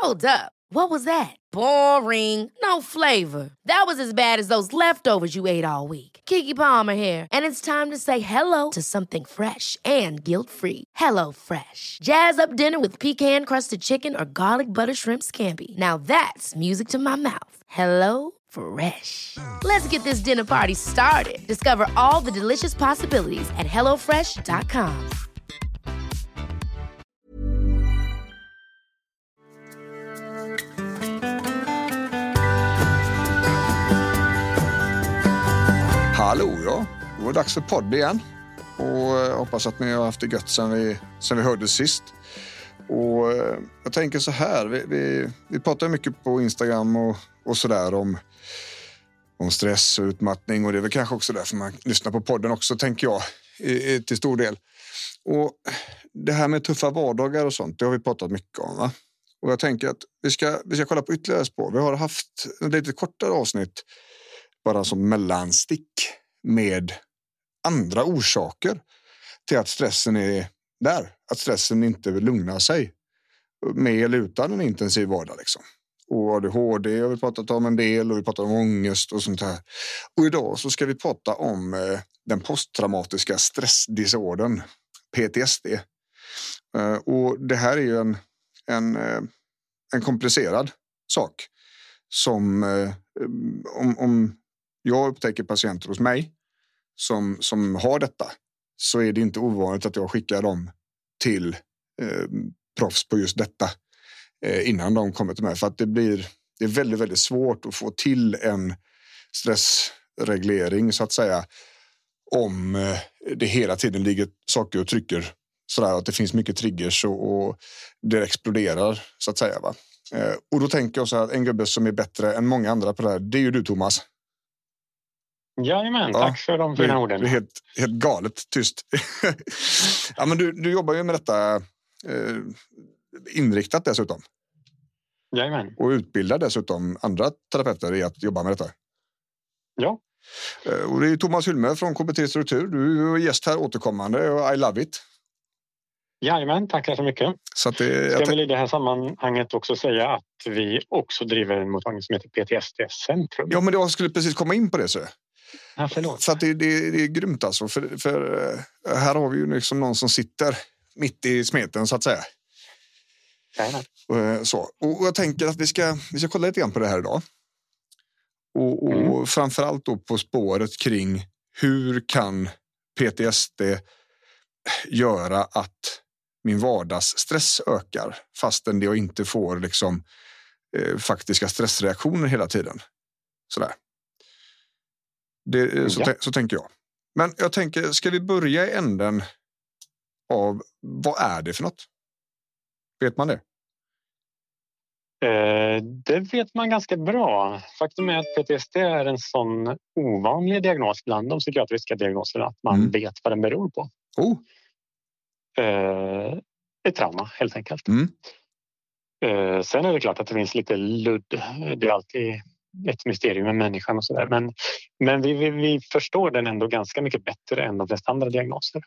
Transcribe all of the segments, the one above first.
Hold up. What was that? Boring. No flavor. That was as bad as those leftovers you ate all week. Keke Palmer here, and it's time to say hello to something fresh and guilt-free. Hello Fresh. Jazz up dinner with pecan-crusted chicken or garlic butter shrimp scampi. Now that's music to my mouth. Hello Fresh. Let's get this dinner party started. Discover all the delicious possibilities at hellofresh.com. Hallå, ja. Det var dags för podd igen. Och jag hoppas att ni har haft det gött sen vi hördes sist. Och jag tänker så här. Vi pratar mycket på Instagram och sådär om stress och utmattning. Och det är väl kanske också därför man lyssnar på podden också, tänker jag, till stor del. Och det här med tuffa vardagar och sånt, det har vi pratat mycket om, va? Och jag tänker att vi ska kolla på ytterligare spår. Vi har haft ett lite kortare avsnitt bara som mellanstick med andra orsaker till att stressen är där. Att stressen inte vill lugna sig med eller utan en intensiv vardag liksom. Och ADHD har vi pratat om en del och vi pratar om ångest och sånt här. Och idag så ska vi prata om den posttraumatiska stressdisordern, PTSD. Och det här är ju en komplicerad sak som om jag upptäcker patienter hos mig som har detta, så är det inte ovanligt att jag skickar dem till proffs på just detta innan de kommer till mig. För att det är väldigt, väldigt svårt att få till en stressreglering så att säga, om det hela tiden ligger saker och trycker sådär, att det finns mycket triggers och det exploderar så att säga, va? Och då tänker jag så här, att en gubbe som är bättre än många andra på det här, det är ju du, Thomas. Jajamän, tack för de fina orden. Det är helt galet tyst. Ja, men du jobbar ju med detta inriktat dessutom. Jajamän. Och utbildar dessutom andra terapeuter i att jobba med detta. Ja. Och det är Thomas Hylme från KBT Struktur. Du är gäst här återkommande och I love it. Jajamän, tackar så mycket. Så att ska väl i det här sammanhanget också säga att vi också driver en mottagning som heter PTSD-centrum. Ja, men jag skulle precis komma in på det så. Ja, förlåt. Så att det är grymt alltså. För här har vi ju liksom någon som sitter mitt i smeten så att säga. Jajamän. Så. Och jag tänker att vi ska kolla lite grann på det här idag. Och framförallt då på spåret kring hur kan PTSD göra att min vardagsstress ökar fastän jag inte får liksom faktiska stressreaktioner hela tiden. Sådär. Så tänker jag. Men jag tänker, ska vi börja i änden av vad är det för något? Vet man det? Det vet man ganska bra. Faktum är att PTSD är en sån ovanlig diagnos bland de psykiatriska diagnoserna att man vet vad den beror på. Ett trauma helt enkelt. Sen är det klart att det finns lite ludd. Det är alltid ett mysterium med människan och sådär. Men vi förstår den ändå ganska mycket bättre än de flesta andra diagnoser.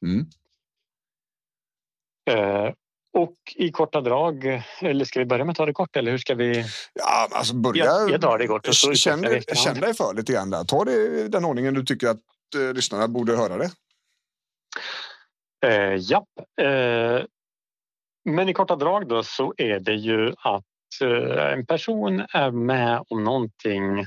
Och i korta drag, eller ska vi börja med att ta det kort eller hur ska vi? Ja, alltså börja. Jag tar det kort. Känn dig för lite grann där. Ta det i den ordningen du tycker att lyssnarna borde höra det. Japp. Men i korta drag då så är det ju att en person är med om någonting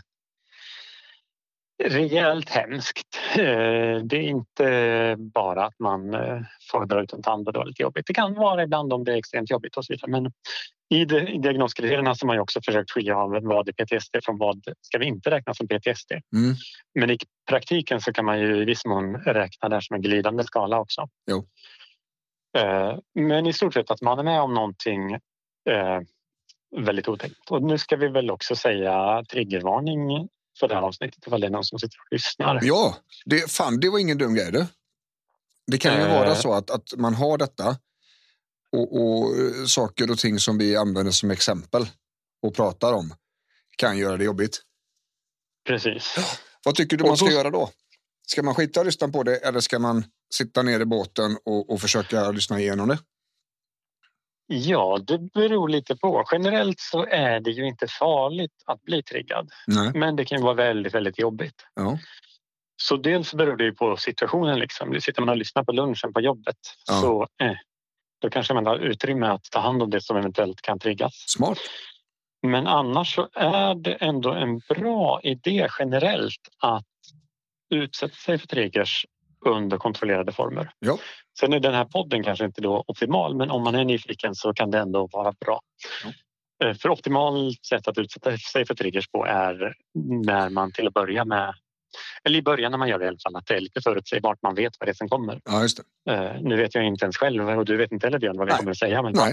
rejält hemskt. Det är inte bara att man får dra ut en tand och det är lite jobbigt. Det kan vara ibland om det är extremt jobbigt och så vidare. Men i diagnoskriterierna så har man ju också försökt skilja av vad är PTSD från vad ska vi inte räkna som PTSD. Men i praktiken så kan man ju i viss mån räkna där som en glidande skala också. Jo. Men i stort sett att man är med om någonting väldigt otänkt. Och nu ska vi väl också säga triggervarning för det här avsnittet ifall det är någon som sitter och lyssnar. Ja, det var ingen dum grej det. Det kan ju vara så att man har detta och saker och ting som vi använder som exempel och pratar om kan göra det jobbigt. Precis. Vad tycker du man ska göra då? Ska man skita och lyssna på det eller ska man sitta ner i båten och försöka lyssna igenom det? Ja, det beror lite på. Generellt så är det ju inte farligt att bli triggad. Nej. Men det kan vara väldigt, väldigt jobbigt. Ja. Så dels beror det ju på situationen. Liksom. Sitter man och lyssnar på lunchen på jobbet så då kanske man har utrymme att ta hand om det som eventuellt kan triggas. Smart. Men annars så är det ändå en bra idé generellt att utsätta sig för triggers under kontrollerade former. Ja. Sen är den här podden kanske inte då optimal, men om man är nyfiken så kan det ändå vara bra. Ja. För optimalt sätt att utsätta sig för triggers på är när man till att börja med, eller i början när man gör det i alla fall, att det är lite förutsägbart, man vet vad det är som kommer. Ja, just det. Nu vet jag inte ens själv och du vet inte heller Björn vad vi kommer att säga. Men nej.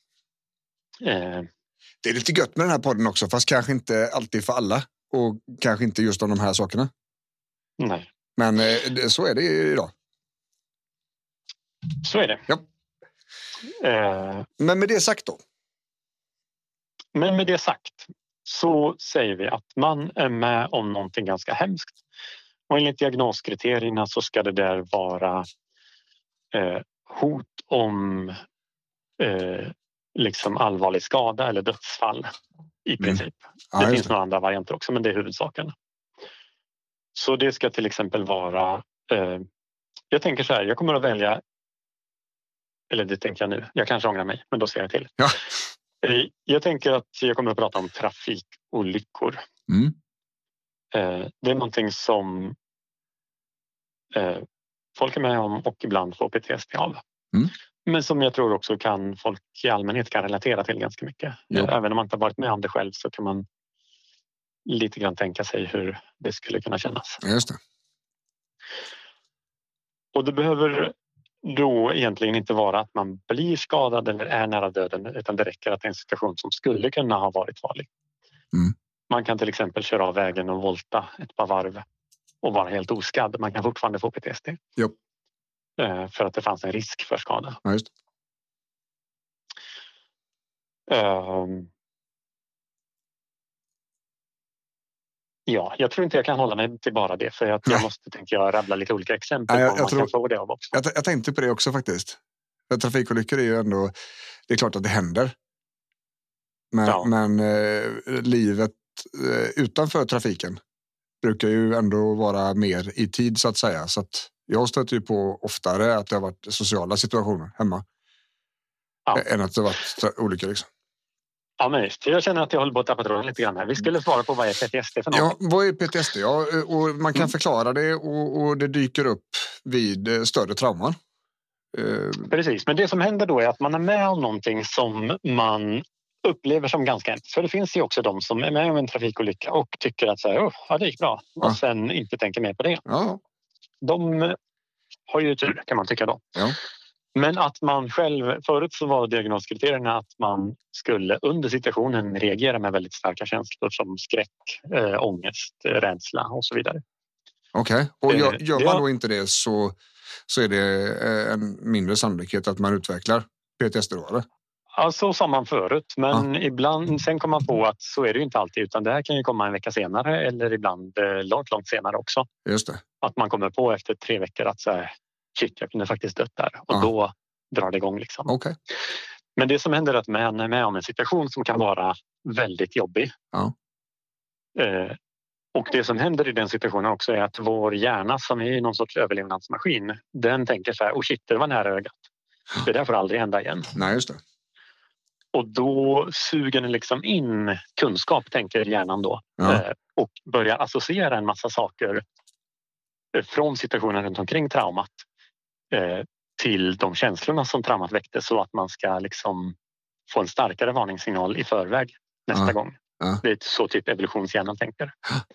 Det är lite gött med den här podden också, fast kanske inte alltid för alla och kanske inte just om de här sakerna. Nej. Men så är det idag. Så är det. Ja. Men med det sagt då? Men med det sagt så säger vi att man är med om någonting ganska hemskt. Och enligt diagnoskriterierna så ska det där vara hot om liksom allvarlig skada eller dödsfall i princip. Det finns några andra varianter också, men det är huvudsaken. Så det ska till exempel vara... jag tänker så här, jag kommer att välja... Eller det tänker jag nu. Jag kanske ångrar mig, men då ser jag till. Ja. Jag tänker att jag kommer att prata om trafikolyckor. Det är någonting som folk är med om och ibland får PTSD av. Men som jag tror också kan folk i allmänhet kan relatera till ganska mycket. Ja. Även om man inte har varit med om det själv så kan man lite grann tänka sig hur det skulle kunna kännas. Just det. Och det behöver då egentligen inte vara att man blir skadad eller är nära döden, utan det räcker att det är en situation som skulle kunna ha varit farlig. Man kan till exempel köra av vägen och volta ett par varv och vara helt oskadd. Man kan fortfarande få PTSD. Jo. För att det fanns en risk för skada. Ja, just ja, jag tror inte jag kan hålla mig till bara det. För att jag måste, tänker jag, rabbla lite olika exempel på vad man kan få det av också. Jag tänkte på det också faktiskt. För trafikolyckor är ju ändå... Det är klart att det händer. Men livet utanför trafiken brukar ju ändå vara mer i tid så att säga. Så att jag stöter ju på oftare att det har varit sociala situationer hemma. Än att det har varit olyckor liksom. Ja, men just. Jag känner att jag håller på att tappa tråden lite grann här. Vi skulle svara på vad är PTSD för något? Ja, vad är PTSD? Ja, och man kan förklara det och det dyker upp vid större trauman. Precis, men det som händer då är att man är med om någonting som man upplever som ganska hemskt. För det finns ju också de som är med om en trafikolycka och tycker att så här, det gick bra. Och sen inte tänker mer på det. Ja. De har ju tur, kan man tycka då. Ja. Men att man själv, förut så var diagnoskriterierna att man skulle under situationen reagera med väldigt starka känslor som skräck, ångest, rädsla och så vidare. Okej, och gör man då inte det så är det en mindre sannolikhet att man utvecklar PTSD då, eller? Ja, så sa man förut, men ibland sen kom man på att så är det ju inte alltid, utan det här kan ju komma en vecka senare eller ibland långt senare också. Just det. Att man kommer på efter 3 veckor att så här, shit, jag kunde faktiskt dött där. Och då drar det igång liksom. Okay. Men det som händer är att man är med om en situation som kan vara väldigt jobbig. Ja. Och det som händer i den situationen också är att vår hjärna som är någon sorts överlevnadsmaskin, den tänker så här, oh shit, det var nära ögat. Det där får aldrig hända igen. Nej, just det. Och då suger den liksom in kunskap, tänker hjärnan då. Och börjar associera en massa saker från situationen runt omkring traumat till de känslorna som traumat väckte, så att man ska liksom få en starkare varningssignal i förväg nästa gång. Det är så typ evolutionshjärnan tänker.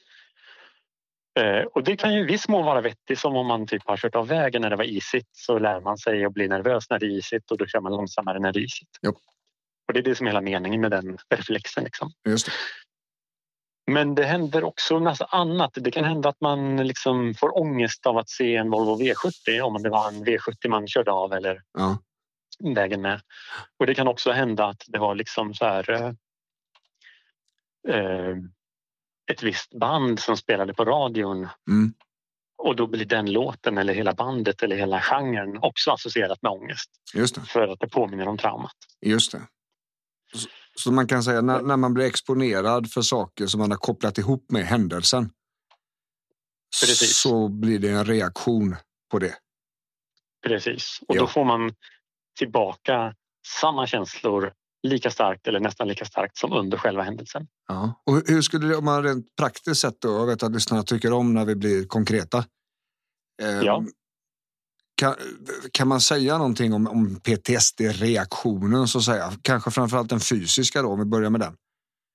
Och det kan ju viss mån vara vettigt, som om man typ har kört av vägen när det var isigt, så lär man sig att bli nervös när det är isigt och då kör man långsammare när det är isigt. Jo. Och det är det som är hela meningen med den reflexen liksom. Just det. Men det händer också en massa annat. Det kan hända att man liksom får ångest av att se en Volvo V70, om det var en V70 man körde av eller vägen med. Och det kan också hända att det var liksom så här ett visst band som spelade på radion Och då blir den låten eller hela bandet eller hela genren också associerat med ångest. Just det. För att det påminner om traumat. Just det. Så man kan säga när man blir exponerad för saker som man har kopplat ihop med händelsen. Precis. Så blir det en reaktion på det. Precis. Och då får man tillbaka samma känslor lika starkt eller nästan lika starkt som under själva händelsen. Ja. Och hur skulle det, om man rent praktiskt sett då, jag vet att lyssnarna tycker om när vi blir konkreta. Kan man säga någonting om PTSD-reaktionen så att säga? Kanske framförallt den fysiska då, om vi börjar med den.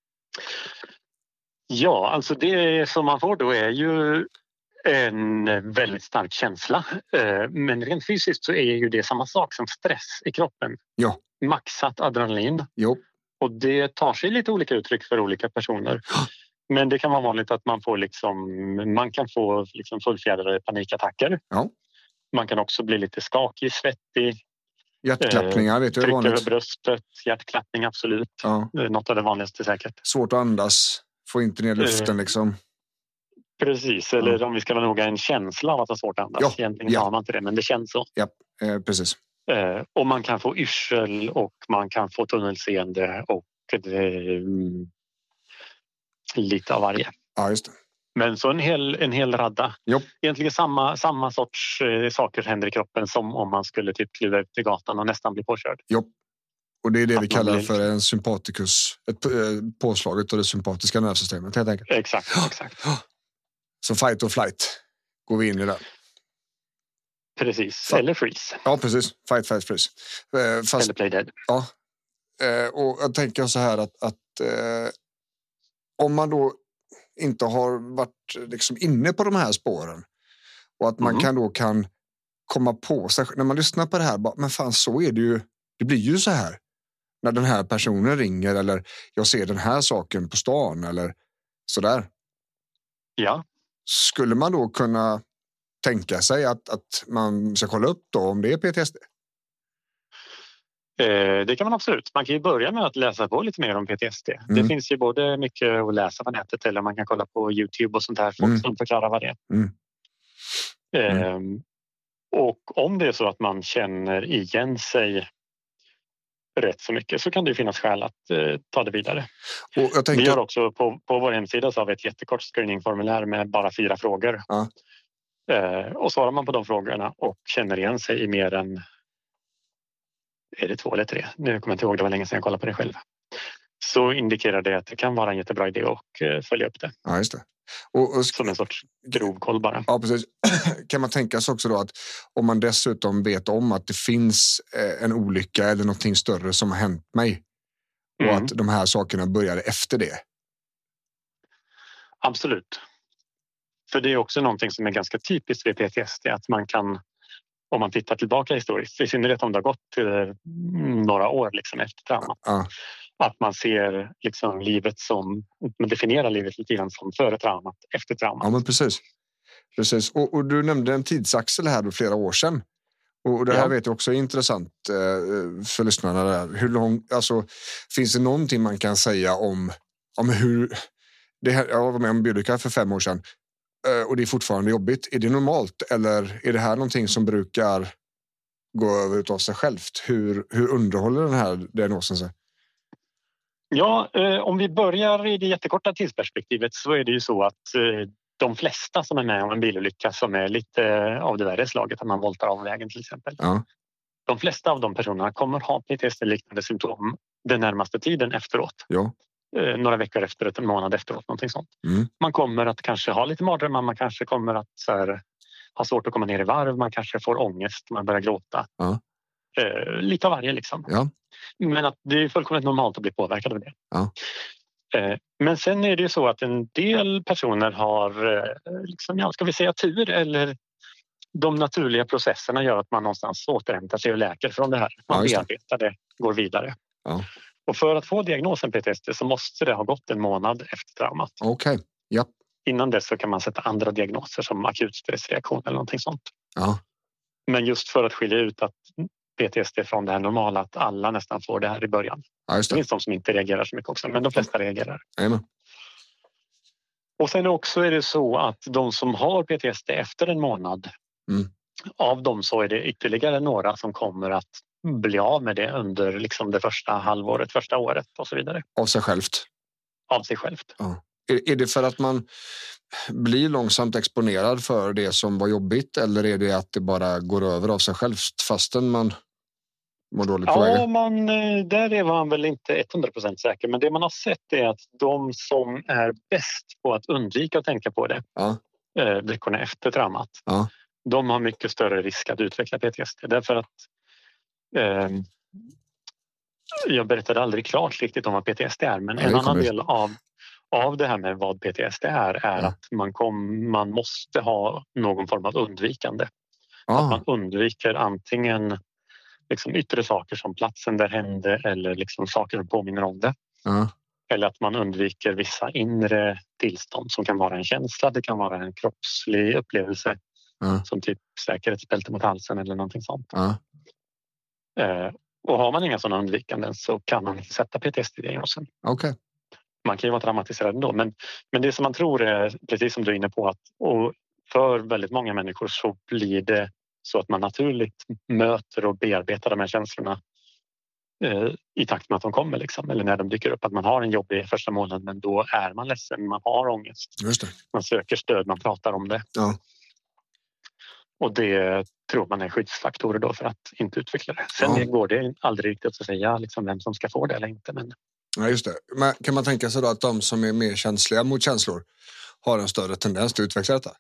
Ja, alltså det som man får då är ju en väldigt stark känsla. Men rent fysiskt så är ju det samma sak som stress i kroppen. Ja. Maxat adrenalin. Jo. Och det tar sig lite olika uttryck för olika personer. Men det kan vara vanligt att man kan få fullfjädrade panikattacker. Ja. Man kan också bli lite skakig, svettig. Hjärtklappningar, vet du, är vanligt. Tryck över bröstet, hjärtklappning, absolut. Ja. Det är något av det vanligaste säkert. Svårt att andas, få inte ner luften liksom. Precis, eller om vi ska vara noga, en känsla av att ha svårt att andas. Egentligen har man inte det, men det känns så. Ja, precis. Och man kan få yrsel och man kan få tunnelseende och lite av varje. Ja, just det. Men så en hel radda. Jo. Egentligen samma sorts saker händer i kroppen som om man skulle typ kliva ut i gatan och nästan bli påkörd. Jo. Och det är det vi kallar för en sympaticus, ett påslaget av det sympatiska nervsystemet helt enkelt. Exakt. Så fight or flight går vi in i det. Precis, eller freeze. Ja, precis. Fight, freeze. Eller play dead. Ja. Och jag tänker så här att om man då inte har varit liksom inne på de här spåren och att man kan komma på sig när man lyssnar på det här, men fan, så är det ju, det blir ju så här när den här personen ringer eller jag ser den här saken på stan eller sådär. Ja. Skulle man då kunna tänka sig att man ska kolla upp då om det är PTSD? Det kan man absolut. Man kan ju börja med att läsa på lite mer om PTSD. Det finns ju både mycket att läsa på nätet eller man kan kolla på YouTube och sånt här folk som förklarar vad det är. Och om det är så att man känner igen sig rätt så mycket så kan det finnas skäl att ta det vidare. Och jag tänker... Vi har också på vår hemsida så har vi ett jättekort screeningformulär med bara 4 frågor. Ja. Och svarar man på de frågorna och känner igen sig i mer än är det 2 eller 3? Nu kommer jag inte ihåg, det var länge sedan jag kollade på det själv. Så indikerar det att det kan vara en jättebra idé att följa upp det. Ja, just det. Och som en sorts grovkoll bara. Ja, precis. Kan man tänka sig också då att om man dessutom vet om att det finns en olycka eller någonting större som har hänt mig och att de här sakerna började efter det? Absolut. För det är också någonting som är ganska typiskt vid PTSD att man kan, om man tittar tillbaka historiskt, i synnerhet om det har gått några år liksom efter traumat. Ja. Att man ser liksom livet som, man definierar livet lite grann som före traumat, efter traumat. Ja, men precis. Och du nämnde en tidsaxel här då flera år sedan. Och det här vet jag också är intressant för lyssnarna där. Hur lång, alltså, finns det någonting man kan säga om hur det här, jag var med om en bilolycka för 5 år sedan och det är fortfarande jobbigt. Är det normalt eller är det här någonting som brukar gå över utav sig självt? Hur underhåller den här diagnosen sig? Ja, om vi börjar i det jättekorta tidsperspektivet så är det ju så att de flesta som är med om en bilolycka som är lite av det värre slaget, att man voltar av vägen till exempel. Ja. De flesta av de personerna kommer ha PTSD-liknande symptom den närmaste tiden efteråt. Ja. Några veckor efteråt, en månad efteråt, någonting sånt. Man kommer att kanske ha lite mardrömmar, man kanske kommer att ha svårt att komma ner i varv, man kanske får ångest, man börjar gråta. Ja. Lite av varje liksom. Ja. Men att det är fullkomligt normalt att bli påverkad av det. Ja. Men sen är det ju så att en del personer har liksom, ska vi säga tur eller de naturliga processerna gör att man någonstans återhämtar sig och läker från det här. Man bearbetar det, går vidare. Ja. Och för att få diagnosen PTSD så måste det ha gått en månad efter traumat. Okej, ja. Innan dess så kan man sätta andra diagnoser som akut stressreaktion eller någonting sånt. Ja. Men just för att skilja ut att PTSD från det här normala, att alla nästan får det här i början. Ja, just det. Det finns de som inte reagerar så mycket också, men de flesta reagerar. Amen. Och sen också är det så att de som har PTSD efter en månad, av dem så är det ytterligare några som kommer att bli av med det under liksom det första halvåret, första året och så vidare. Av sig självt? Av sig självt. Ja. Är det för att man blir långsamt exponerad för det som var jobbigt, eller är det att det bara går över av sig självt fastän man mår dåligt på vägen? Ja, där är man väl inte 100% säker, men det man har sett är att de som är bäst på att undvika att tänka på det veckorna efter traumat, de har mycket större risk att utveckla PTSD. Därför att jag berättade aldrig klart riktigt om vad PTSD är, men en annan del av det här med vad PTSD är att man måste ha någon form av undvikande. Att man undviker antingen liksom yttre saker som platsen där hände eller liksom saker som påminner om det. Eller att man undviker vissa inre tillstånd som kan vara en känsla, det kan vara en kroppslig upplevelse som typ säkerhetsbälte mot halsen eller någonting sånt. Och har man inga sådana undvikanden så kan man inte sätta PTSD-diagnosen. Okay. Man kan ju vara traumatiserad ändå, men det som man tror är, precis som du är inne på, att och för väldigt många människor så blir det så att man naturligt möter och bearbetar de här känslorna i takt med att de kommer liksom. Eller när de dyker upp, att man har en jobbig första månaden, men då är man ledsen, man har ångest. Just det. Man söker stöd, man pratar om det. Ja. Och det tror man är skyddsfaktorer då för att inte utveckla det. Sen går det aldrig riktigt att säga liksom vem som ska få det eller inte. Men... Ja, just det. Men kan man tänka sig då att de som är mer känsliga mot känslor har en större tendens till att utveckla detta?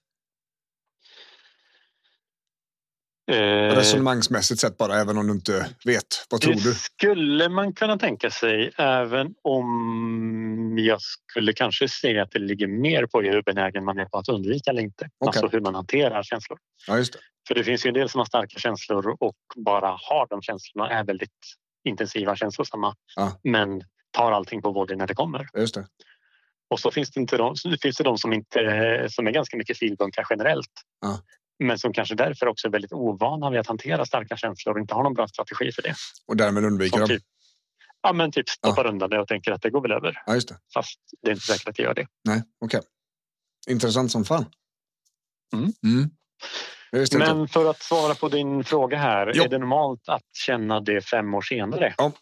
Resonemangsmässigt sett bara, även om du inte vet. Vad tror du? Det skulle man kunna tänka sig, även om jag skulle kanske säga att det ligger mer på hur benägen man är på att undvika eller inte. Okay. Alltså hur man hanterar känslor. Ja, just det. För det finns ju en del som har starka känslor och bara har de känslorna, är väldigt intensiva, känslosamma. Men tar allting på vården när det kommer. Just det. Och så finns det de som är ganska mycket filbunkar generellt. Men som kanske därför också är väldigt ovana vid att hantera starka känslor och inte har någon bra strategi för det. Och därmed undviker de? Typ stoppar undan det och tänker att det går väl över. Ja, just det. Fast det är inte säkert att det gör det. Nej, okej. Intressant som fan. Men för att svara på din fråga här, är det normalt att känna det 5 år senare? Ja.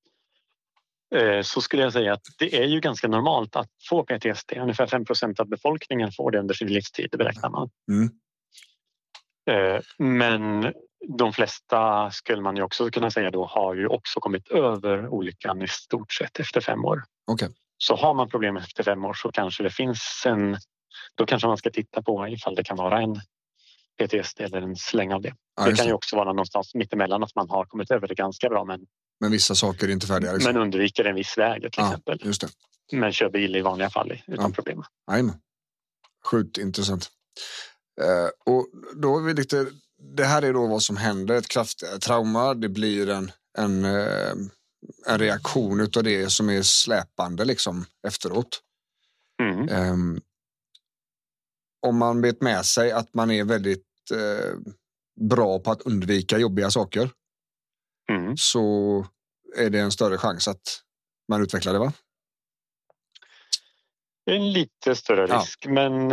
Så skulle jag säga att det är ju ganska normalt att få PTSD. Ungefär 5% av befolkningen får det under sin livstid, det beräknar man. Men de flesta, skulle man ju också kunna säga då, har ju också kommit över olyckan i stort sett efter 5 år. Okay. Så har man problem efter 5 år så kanske det finns då kanske man ska titta på ifall det kan vara en PTSD eller en släng av det. Det kan ju också vara någonstans mittemellan, att man har kommit över det ganska bra, men vissa saker är inte färdiga. Liksom. Men undviker en viss väg till exempel. Just det. Men kör bil i vanliga fall utan problem. Jajamän. Sjukt intressant. Och då är vi lite, det här är då vad som händer, ett kraftigt trauma, det blir en reaktion utav det som är släpande liksom efteråt. Om man vet med sig att man är väldigt bra på att undvika jobbiga saker, så är det en större chans att man utvecklar det, va? En lite större risk, men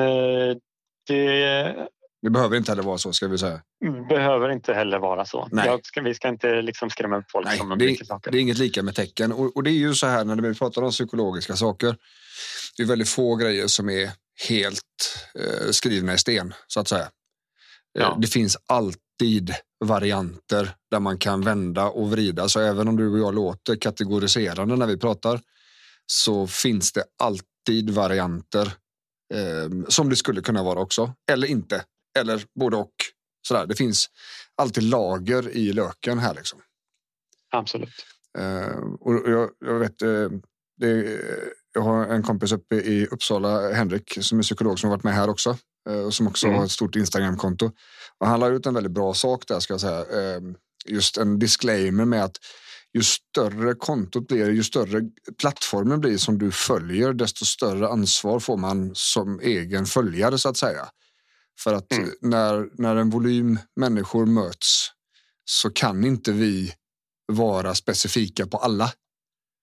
det behöver inte heller vara så, ska vi säga. Behöver inte heller vara så. Vi ska inte liksom skrämma upp folk som de saker. Det är inget lika med tecken. Och det är ju så här när vi pratar om psykologiska saker. Det är väldigt få grejer som är helt skrivna i sten, så att säga. Det finns alltid varianter där man kan vända och vrida. Så även om du och jag låter kategoriserande när vi pratar, så finns det alltid varianter som det skulle kunna vara också. Eller inte. Eller både och. Sådär. Det finns alltid lager i löken här liksom. Absolut. Och jag vet... jag har en kompis uppe i Uppsala, Henrik, som är psykolog, som har varit med här också. Och som också har ett stort Instagram-konto. Och han la ut en väldigt bra sak där, ska jag säga. Just en disclaimer med att ju större kontot blir, ju större plattformen blir som du följer, desto större ansvar får man som egen följare, så att säga. För att när en volym människor möts, så kan inte vi vara specifika på alla.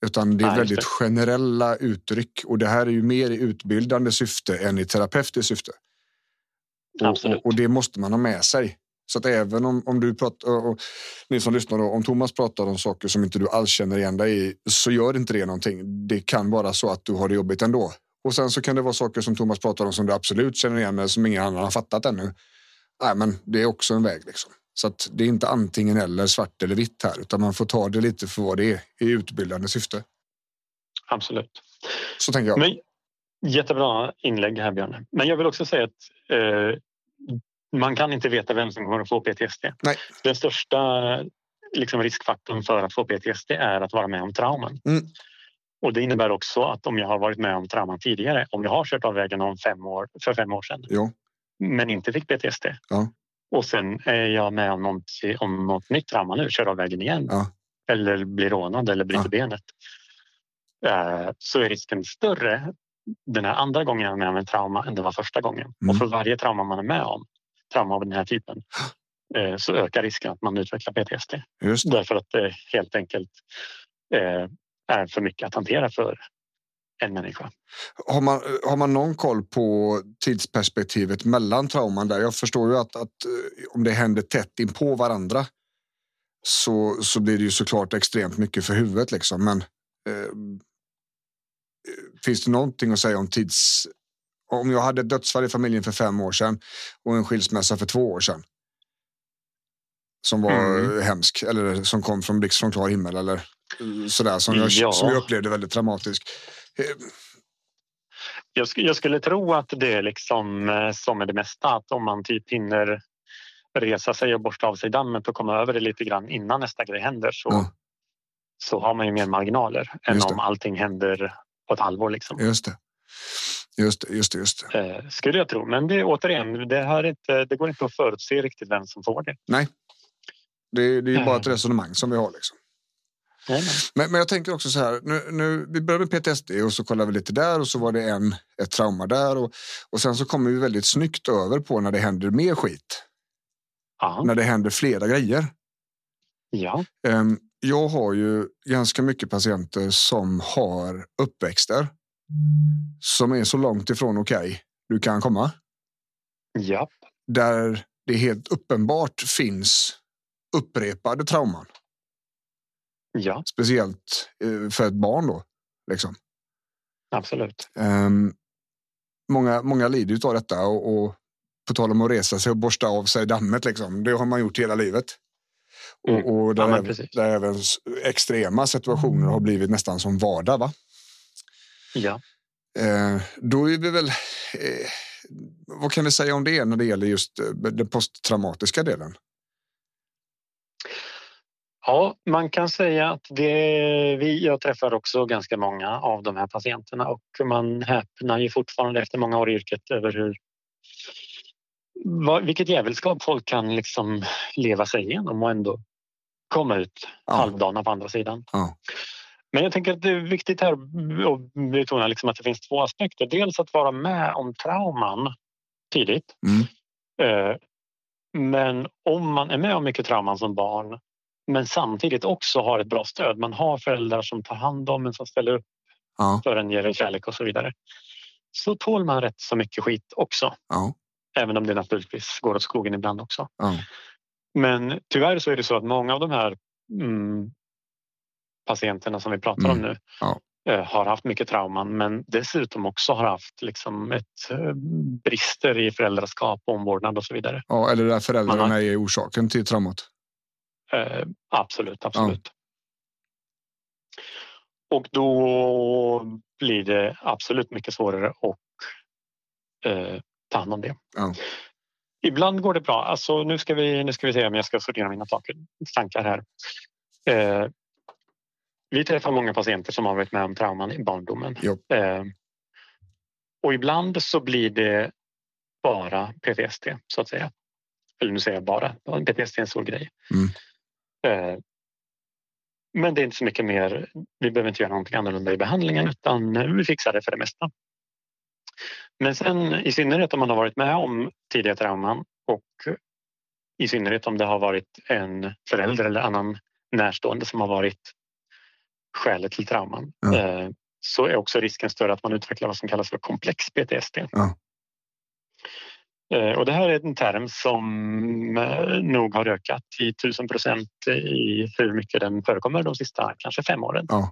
Utan det är väldigt generella uttryck. Och det här är ju mer i utbildande syfte än i terapeutiskt syfte. Och det måste man ha med sig. Så att även om du pratar, och ni som lyssnar då, om Thomas pratar om saker som inte du alls känner igen dig i, så gör inte det någonting. Det kan vara så att du har det jobbigt ändå. Och sen så kan det vara saker som Thomas pratar om som du absolut känner igen men som ingen annan har fattat ännu. Nej, men det är också en väg liksom. Så att det är inte antingen eller svart eller vitt här, utan man får ta det lite för vad det är i utbildande syfte. Absolut. Så tänker jag. Men, jättebra inlägg här, Björn. Men jag vill också säga att man kan inte veta vem som kommer att få PTSD. Nej. Den största riskfaktorn för att få PTSD är att vara med om trauman. Och det innebär också att om jag har varit med om trauman tidigare, om jag har kört av vägen för 5 år sedan, men inte fick PTSD, och sen är jag med om något nytt trauma nu, kör av vägen igen, eller blir rånad eller bryter benet, så är risken större den här andra gången jag är med om en trauma än det var första gången. Och för varje trauma man är med om, trauma av den här typen, så ökar risken att man utvecklar PTSD. Just. Därför att det helt enkelt är för mycket att hantera för en människa. Har man någon koll på tidsperspektivet mellan trauman där? Jag förstår ju att om det händer tätt in på varandra så blir det ju såklart extremt mycket för huvudet liksom. Men finns det någonting att säga om om jag hade ett dödsfall i familjen för 5 år sedan och en skilsmässa för 2 år sedan som var hemsk, eller som kom från blixt från klar himmel eller sådär, som jag upplevde väldigt dramatisk. Jag skulle tro att det är liksom som är det mesta, att om man typ hinner resa sig och borsta av sig dammet och komma över det lite grann innan nästa grej händer, så har man ju mer marginaler än om allting händer på ett halvår liksom. Just det. Skulle jag tro, men det återigen, det går inte att förutse riktigt vem som får det. Nej. Det är ju bara ett resonemang som vi har liksom. Men jag tänker också så här, nu vi börjar med PTSD och så kollar vi lite där och så var det ett trauma där och sen så kommer vi väldigt snyggt över på när det händer mer skit. När det händer flera grejer. Ja. Jag har ju ganska mycket patienter som har uppväxter som är så långt ifrån okej du kan komma. Ja. Där det helt uppenbart finns upprepade trauman. Ja. Speciellt för ett barn då. Liksom. Absolut. Många lider av detta och på tal om att resa sig och borsta av sig dammet liksom. Det har man gjort hela livet. Och där även extrema situationer har blivit nästan som vardag, va? Ja. Då är vi väl... vad kan vi säga om det när det gäller just den posttraumatiska delen? Ja, man kan säga att jag träffar också ganska många av de här patienterna och man häpnar ju fortfarande efter många år i yrket över vilket jävelskap folk kan liksom leva sig igenom och ändå komma ut halvdana på andra sidan. Ja. Men jag tänker att det är viktigt här att betona liksom att det finns 2 aspekter. Dels att vara med om trauman tidigt. Men om man är med om mycket trauman som barn men samtidigt också har ett bra stöd. Man har föräldrar som tar hand om en, som ställer upp för en, ger en kärlek och så vidare. Så tål man rätt så mycket skit också. Även om det naturligtvis går åt skogen ibland också. Men tyvärr så är det så att många av de här patienterna som vi pratar om nu har haft mycket trauman men dessutom också har haft liksom brister i föräldraskap, omvårdnad och så vidare. Ja, eller där föräldrarna är orsaken till traumat. Absolut. Och då blir det absolut mycket svårare att ta hand om det. Ibland går det bra. Alltså, nu ska vi se om jag ska sortera mina tankar här. Vi träffar många patienter som har varit med om trauman i barndomen. Och ibland så blir det bara PTSD så att säga. Eller nu säger jag bara. PTSD är en stor grej. Men det är inte så mycket mer. Vi behöver inte göra någonting annorlunda i behandlingen utan vi fixar det för det mesta. Men sen i synnerhet om man har varit med om tidiga trauman och i synnerhet om det har varit en förälder eller annan närstående som har varit skälet till trauman, Ja. så är också risken större att man utvecklar vad som kallas för komplex PTSD. Ja. Och det här är en term som nog har ökat i 1000% i hur mycket den förekommer de sista kanske 5 åren. Ja.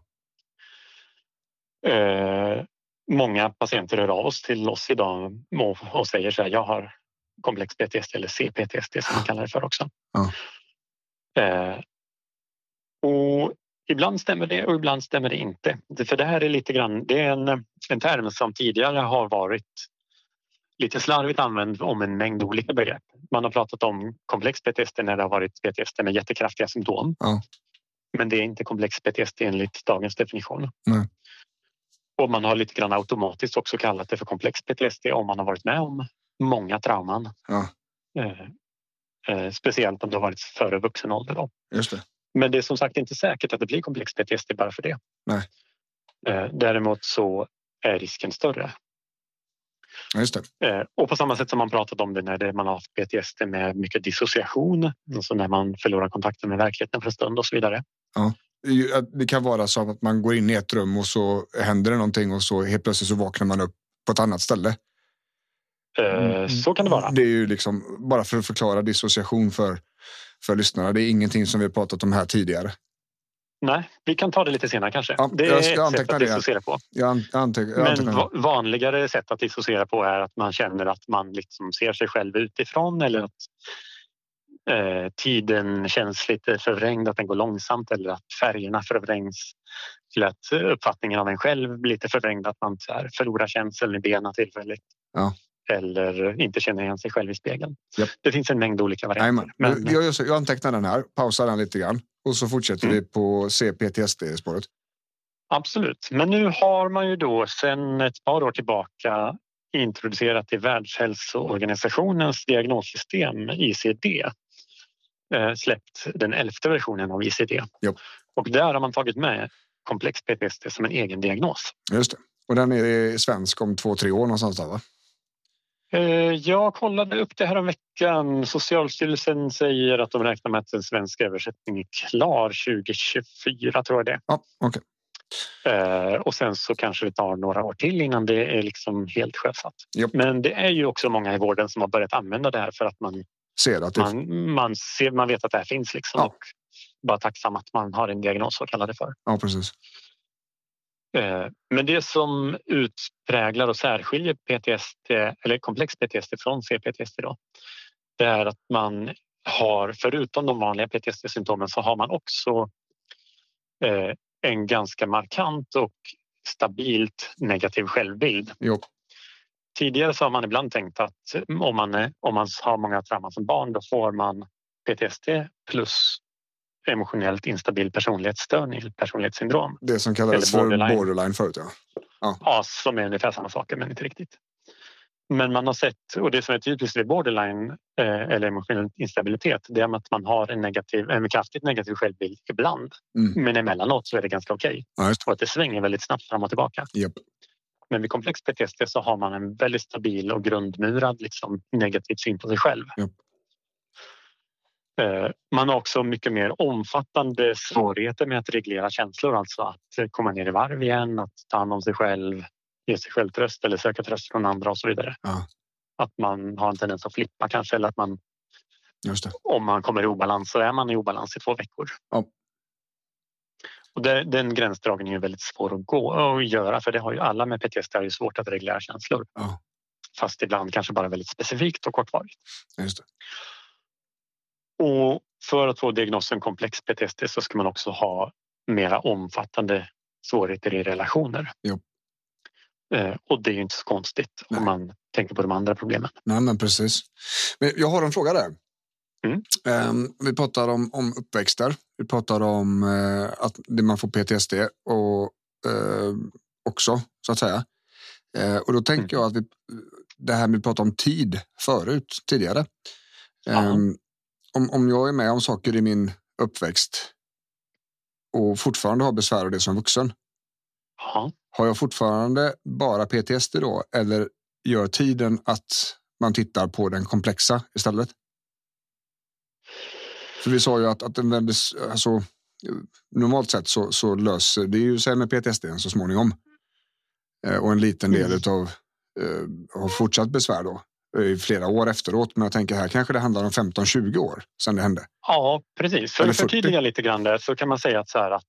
Många patienter hör av oss till oss idag och säger så här: jag har komplex PTSD eller CPTSD som man kallar det för också. Ja. Och ibland stämmer det och ibland stämmer det inte. För det här är lite grann, det är en term som tidigare har varit lite slarvigt använd om en mängd olika begrepp. Man har pratat om komplex PTSD när det har varit PTSD med jättekraftiga symptom. Ja. Men det är inte komplex PTSD enligt dagens definition. Nej. Och man har lite grann automatiskt också kallat det för komplex PTSD om man har varit med om många trauman. Ja. Speciellt om det har varit före vuxen ålder då. Just det. Men det är som sagt inte säkert att det blir komplex PTSD bara för det. Nej. Däremot så är risken större. Just det. Och på samma sätt som man pratat om det när man har haft PTSD med mycket dissociation, alltså när man förlorar kontakten med verkligheten för en stund och så vidare. Ja. Det kan vara så att man går in i ett rum och så händer det någonting och så helt plötsligt så vaknar man upp på ett annat ställe. Så kan det vara. Det är ju liksom, bara för att förklara dissociation för lyssnarna, det är ingenting som vi har pratat om här tidigare. Nej, vi kan ta det lite senare kanske. Ja, det är ett sätt att dissociera på. Men vanligare sätt att dissociera på är att man känner att man liksom ser sig själv utifrån, eller att tiden känns lite förvrängd, att den går långsamt, eller att färgerna förvrängs till att uppfattningen av en själv blir lite förvrängd, att man så här förlorar känseln i benen tillfälligt. Ja. Eller inte känner igen sig själv i spegeln. Yep. Det finns en mängd olika varianter. Men jag antecknar den här, pausar den lite grann och så fortsätter vi på CPTSD-spåret. Absolut, men nu har man ju då sedan ett par år tillbaka introducerat i Världshälsoorganisationens diagnossystem ICD, släppt den 11:e versionen av ICD. Yep. Och där har man tagit med komplex PTSD som en egen diagnos. Just det. Och den är svensk om 2-3 år någonstans där, va? Jag kollade upp det här om veckan. Socialstyrelsen säger att de räknar med att en svensk översättning är klar 2024, tror jag det. Ja, okej. Och sen så kanske det tar några år till innan det är liksom helt sjösatt. Yep. Men det är ju också många i vården som har börjat använda det här för att man vet att det här finns liksom. Ja. Och bara tacksam att man har en diagnos att kalla det för. Ja, precis. Men det som utpräglar och särskiljer PTSD eller komplex PTSD från CPTSD då, det är att man har, förutom de vanliga PTSD-symptomen, så har man också en ganska markant och stabilt negativ självbild. Jo. Tidigare så har man ibland tänkt att om man har många trauman som barn, då får man PTSD plus emotionellt instabil personlighetsstörning, personlighetssyndrom. Det som kallades för borderline förut, ja. Ja, som är ungefär samma saker, men inte riktigt. Men man har sett, och det som är typiskt vid borderline eller emotionell instabilitet, det är att man har en kraftigt negativ självbild ibland. Men emellanåt så är det ganska okej. Ja, och att det svänger väldigt snabbt fram och tillbaka. Yep. Men vid komplex PTSD så har man en väldigt stabil och grundmurad liksom, negativ syn på sig själv. Yep. Man har också mycket mer omfattande svårigheter med att reglera känslor, alltså att komma ner i varv igen, att ta hand om sig själv, ge sig själv tröst eller söka tröst från andra och så vidare. Ja. Att man har en tendens att flippa kanske, eller att man, just det, om man kommer i obalans så är man i obalans i 2 veckor. Ja. Och den gränsdragningen är väldigt svår att gå och göra, för det har ju alla med PTSD är ju svårt att reglera känslor. Ja. Fast ibland kanske bara väldigt specifikt och kortvarigt. Just det. Och för att få diagnosen komplex PTSD så ska man också ha mera omfattande svårigheter i relationer. Jo. Och det är ju inte så konstigt. Nej. Om man tänker på de andra problemen. Nej, men precis. Men jag har en fråga där. Vi pratar om uppväxter. Vi pratar om att man får PTSD och också, så att säga. Och då tänker jag att det här med att prata om tid tidigare. Om jag är med om saker i min uppväxt och fortfarande har besvär av det som vuxen. Ja. Har jag fortfarande bara PTSD då? Eller gör tiden att man tittar på den komplexa istället? För vi sa ju att den väldigt, alltså, normalt sett så löser det ju sig med PTSD så småningom. Och en liten del utav har fortsatt besvär då i flera år efteråt. Men jag tänker här kanske det handlar om 15-20 år sedan det hände. Ja, precis. För att förtydliga lite grann där så kan man säga att så här att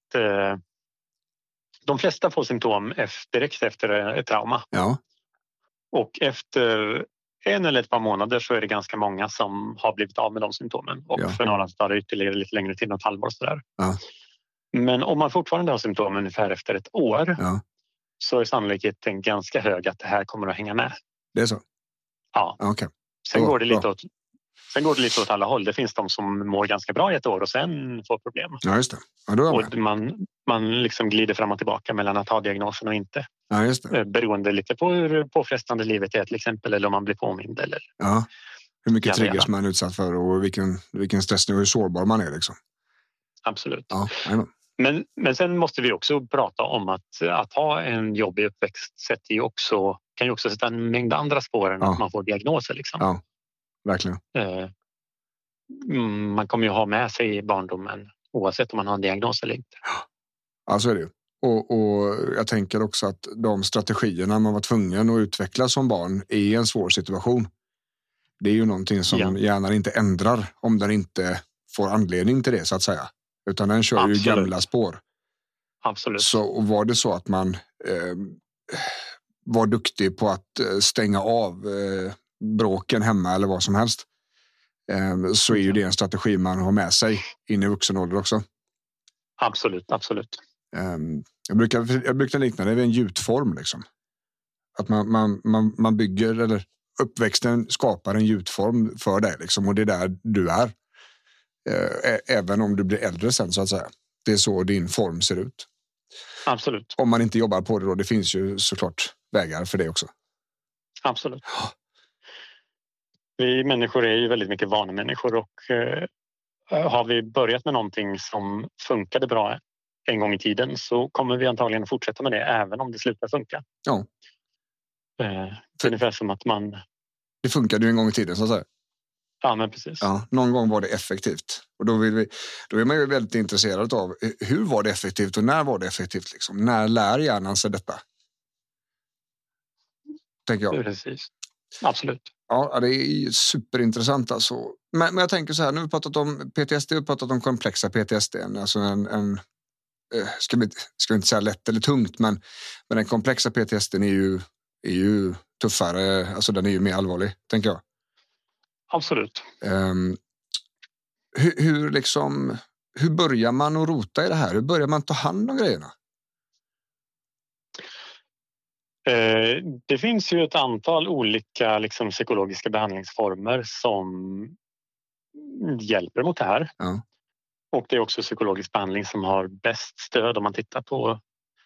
de flesta får symptom direkt efter ett trauma. Ja. Och efter 1 eller ett par månader så är det ganska många som har blivit av med de symptomen. Och för några tar det ytterligare lite längre tid, något halvår sådär. Ja. Men om man fortfarande har symptom ungefär efter ett år så är sannolikheten ganska hög att det här kommer att hänga med. Det är så? Ja. Okay. Sen går det lite åt alla håll. Det finns de som mår ganska bra i ett år och sen får problem. Ja, just det. Ja, då och man liksom glider fram och tillbaka mellan att ha diagnosen och inte. Ja, just det. Beroende lite på hur påfrestande livet är till exempel, eller om man blir påmind. Eller... Ja, hur mycket triggers man är utsatt för och vilken stress och hur sårbar man är liksom. Absolut. Ja, men sen måste vi också prata om att ha en jobbig uppväxt kan ju också sätta en mängd andra spår än att man får diagnoser. Liksom. Ja, verkligen. Man kommer ju ha med sig i barndomen oavsett om man har en diagnos eller inte. Ja, så är det ju. Och jag tänker också att de strategierna man var tvungen att utveckla som barn i en svår situation. Det är ju någonting som hjärnan inte ändrar om den inte får anledning till det så att säga. Utan den kör ju gamla spår. Absolut. Så var det så att man var duktig på att stänga av bråken hemma eller vad som helst. Så är ju det en strategi man har med sig in i vuxen ålder också. Absolut. Jag brukar likna det vid en gjutform liksom. Att man bygger, eller uppväxten skapar en gjutform för dig liksom, och det är där du är. Även om du blir äldre sen så att säga. Det är så din form ser ut. Absolut. Om man inte jobbar på det då, det finns ju såklart vägar för det också. Absolut. Vi människor är ju väldigt mycket vanemänniskor och har vi börjat med någonting som funkade bra en gång i tiden så kommer vi antagligen fortsätta med det även om det slutar funka. Ja. Ungefär som att man... Det funkade ju en gång i tiden så att säga. Ja, men precis. Ja, någon gång var det effektivt. Och då är man ju väldigt intresserad av hur var det effektivt och när var det effektivt liksom. När lär hjärnan sig detta? Tänker jag. Precis. Absolut. Ja, det är superintressant alltså. Men jag tänker så här, nu har vi pratat om PTSD och pratat om komplexa PTSD. Alltså ska vi inte säga lätt eller tungt, men den komplexa PTSD är ju tuffare, alltså den är ju mer allvarlig, tänker jag. Absolut. Hur börjar man att rota i det här? Hur börjar man ta hand om grejerna? Det finns ju ett antal olika liksom, psykologiska behandlingsformer som hjälper mot det här. Ja. Och det är också psykologisk behandling som har bäst stöd om man tittar på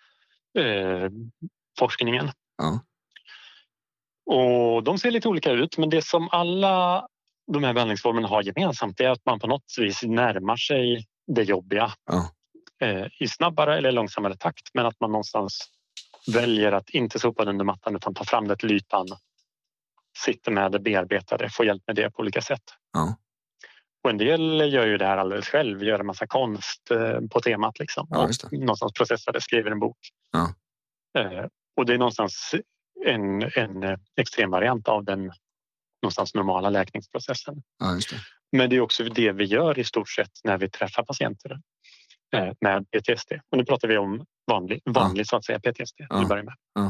forskningen. Ja. Och de ser lite olika ut, men det som alla de här behandlingsformerna har gemensamt är att man på något vis närmar sig det jobbiga i snabbare eller långsammare takt, men att man någonstans väljer att inte sopa under mattan utan ta fram det till ytan, sitter med det, bearbetar det, får hjälp med det på olika sätt. Ja. Och en del gör ju det här alldeles själv, gör en massa konst på temat liksom. Ja, just det. Någonstans processar det, skriver en bok. Ja. Och det är någonstans en extrem variant av den någonstans normala läkningsprocessen. Ja, just det. Men det är också det vi gör i stort sett när vi träffar patienter med PTSD. Och nu pratar vi om vanlig så att säga PTSD. Ja. Börjar med. Ja.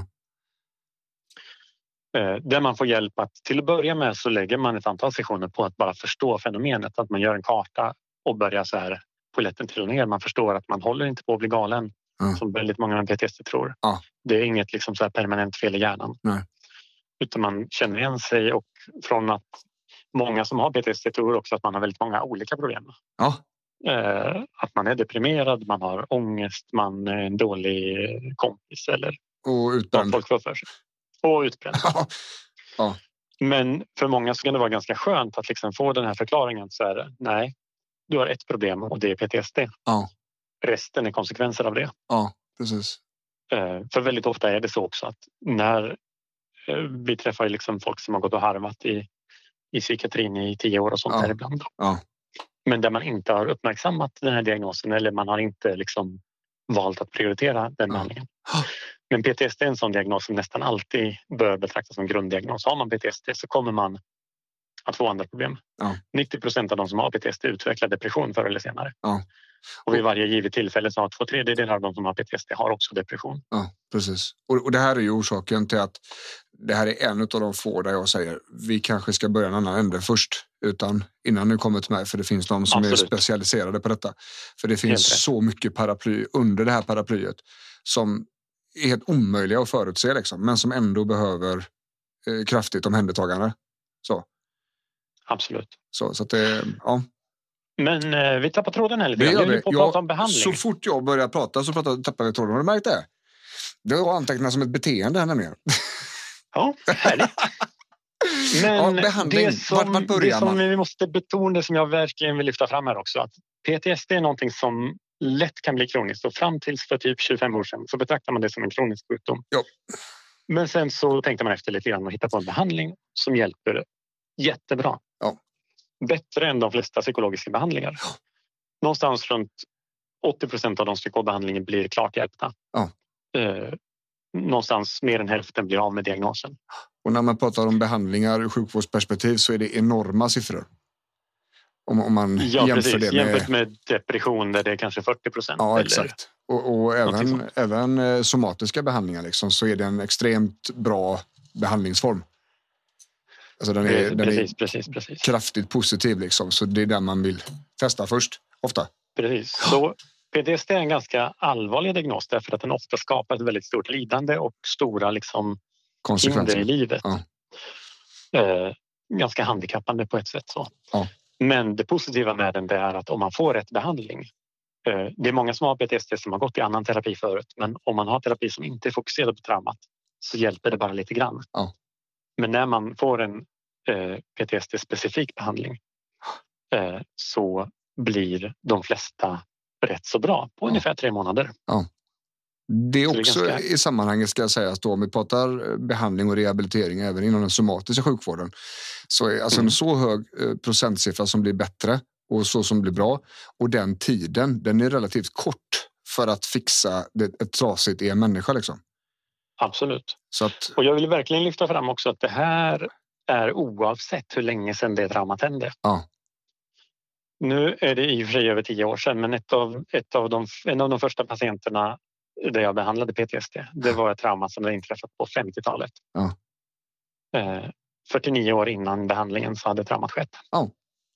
Där man får hjälp att till att börja med så lägger man ett antal sessioner på att bara förstå fenomenet. Att man gör en karta och börjar så här polletten till och ner. Man förstår att man håller inte på att bli galen. Som väldigt många med PTSD tror. Ja. Det är inget liksom så här permanent fel i hjärnan. Nej. Utan man känner igen sig, och från att många som har PTSD tror också att man har väldigt många olika problem. Ja. Att man är deprimerad, man har ångest, man är en dålig kompis eller och utbränd. Folk får för sig. Och utbränd. Ja. Men för många så kan det vara ganska skönt att liksom få den här förklaringen. Så är det, nej, du har ett problem och det är PTSD. Ja. Resten är konsekvenser av det. Ja, precis. För väldigt ofta är det så också att när vi träffar liksom folk som har gått och harvat i psykiatrin i 10 år och sånt här ibland. Ja. Men där man inte har uppmärksammat den här diagnosen eller man har inte liksom valt att prioritera den behandlingen. Men PTSD är en sån diagnos som nästan alltid bör betraktas som grunddiagnos. Har man PTSD så kommer man att få andra problem. 90% av de som har PTSD utvecklar depression förr eller senare. Och vid varje givet tillfälle så har 2/3 av de som har PTSD har också depression. Ja, precis. Och det här är ju orsaken till att det här är en av de få där jag säger vi kanske ska börja en annan ände först utan innan nu kommer till mig, för det finns de som är specialiserade på detta. För det finns så mycket paraply under det här paraplyet som är helt omöjliga att förutse liksom, men som ändå behöver kraftigt omhändertagande. Så. Absolut. Så att det, ja. Men vi tappar tråden här lite grann. Vi prata om behandling. Så fort jag börjar prata så tappar vi tråden. Har du märkt det? Det har antecknat som ett beteende här nämligen. Ja, härligt. Men behandling. Det som vi måste betona, som jag verkligen vill lyfta fram här också, att PTSD är någonting som lätt kan bli kroniskt. Och fram tills för typ 25 år sedan så betraktar man det som en kronisk sjukdom. Ja. Men sen så tänkte man efter lite grann och hitta på en behandling som hjälper jättebra. Ja. Bättre än de flesta psykologiska behandlingar. Ja. Någonstans runt 80% av de psykobehandlingen blir klart hjälpta. Ja. Någonstans mer än hälften blir av med diagnosen. Och när man pratar om behandlingar ur sjukvårdsperspektiv så är det enorma siffror. Om man jämför det med... jämfört med depression där det är kanske 40%. Ja, exakt. Och även somatiska behandlingar liksom, så är det en extremt bra behandlingsform. Alltså den är precis. kraftigt positiv liksom, så det är den man vill testa först, ofta. Precis, så PTSD är en ganska allvarlig diagnos därför att den ofta skapar ett väldigt stort lidande och stora liksom konsekvenser i livet. Ja. Ganska handikappande på ett sätt så. Ja. Men det positiva med den är att om man får rätt behandling, det är många som har PTSD som har gått i annan terapi förut, men om man har terapi som inte är fokuserad på traumat så hjälper det bara lite grann. Ja. Men när man får en PTSD-specifik behandling så blir de flesta rätt så bra på ungefär 3 månader. Ja. Det är också i sammanhanget ska jag säga att om vi pratar behandling och rehabilitering även inom den somatiska sjukvården så är alltså en så hög procentsiffra som blir bättre och så som blir bra och den tiden, den är relativt kort för att fixa ett trasigt i en människa liksom. Absolut. Så att... Och jag vill verkligen lyfta fram också att det här är oavsett hur länge sedan det traumat hände. Ja. Nu är det i och för sig över 10 år sedan, men en av de första patienterna där jag behandlade PTSD, det var ett trauma som hade inträffat på 50-talet. Ja. 49 år innan behandlingen så hade traumat skett. Ja.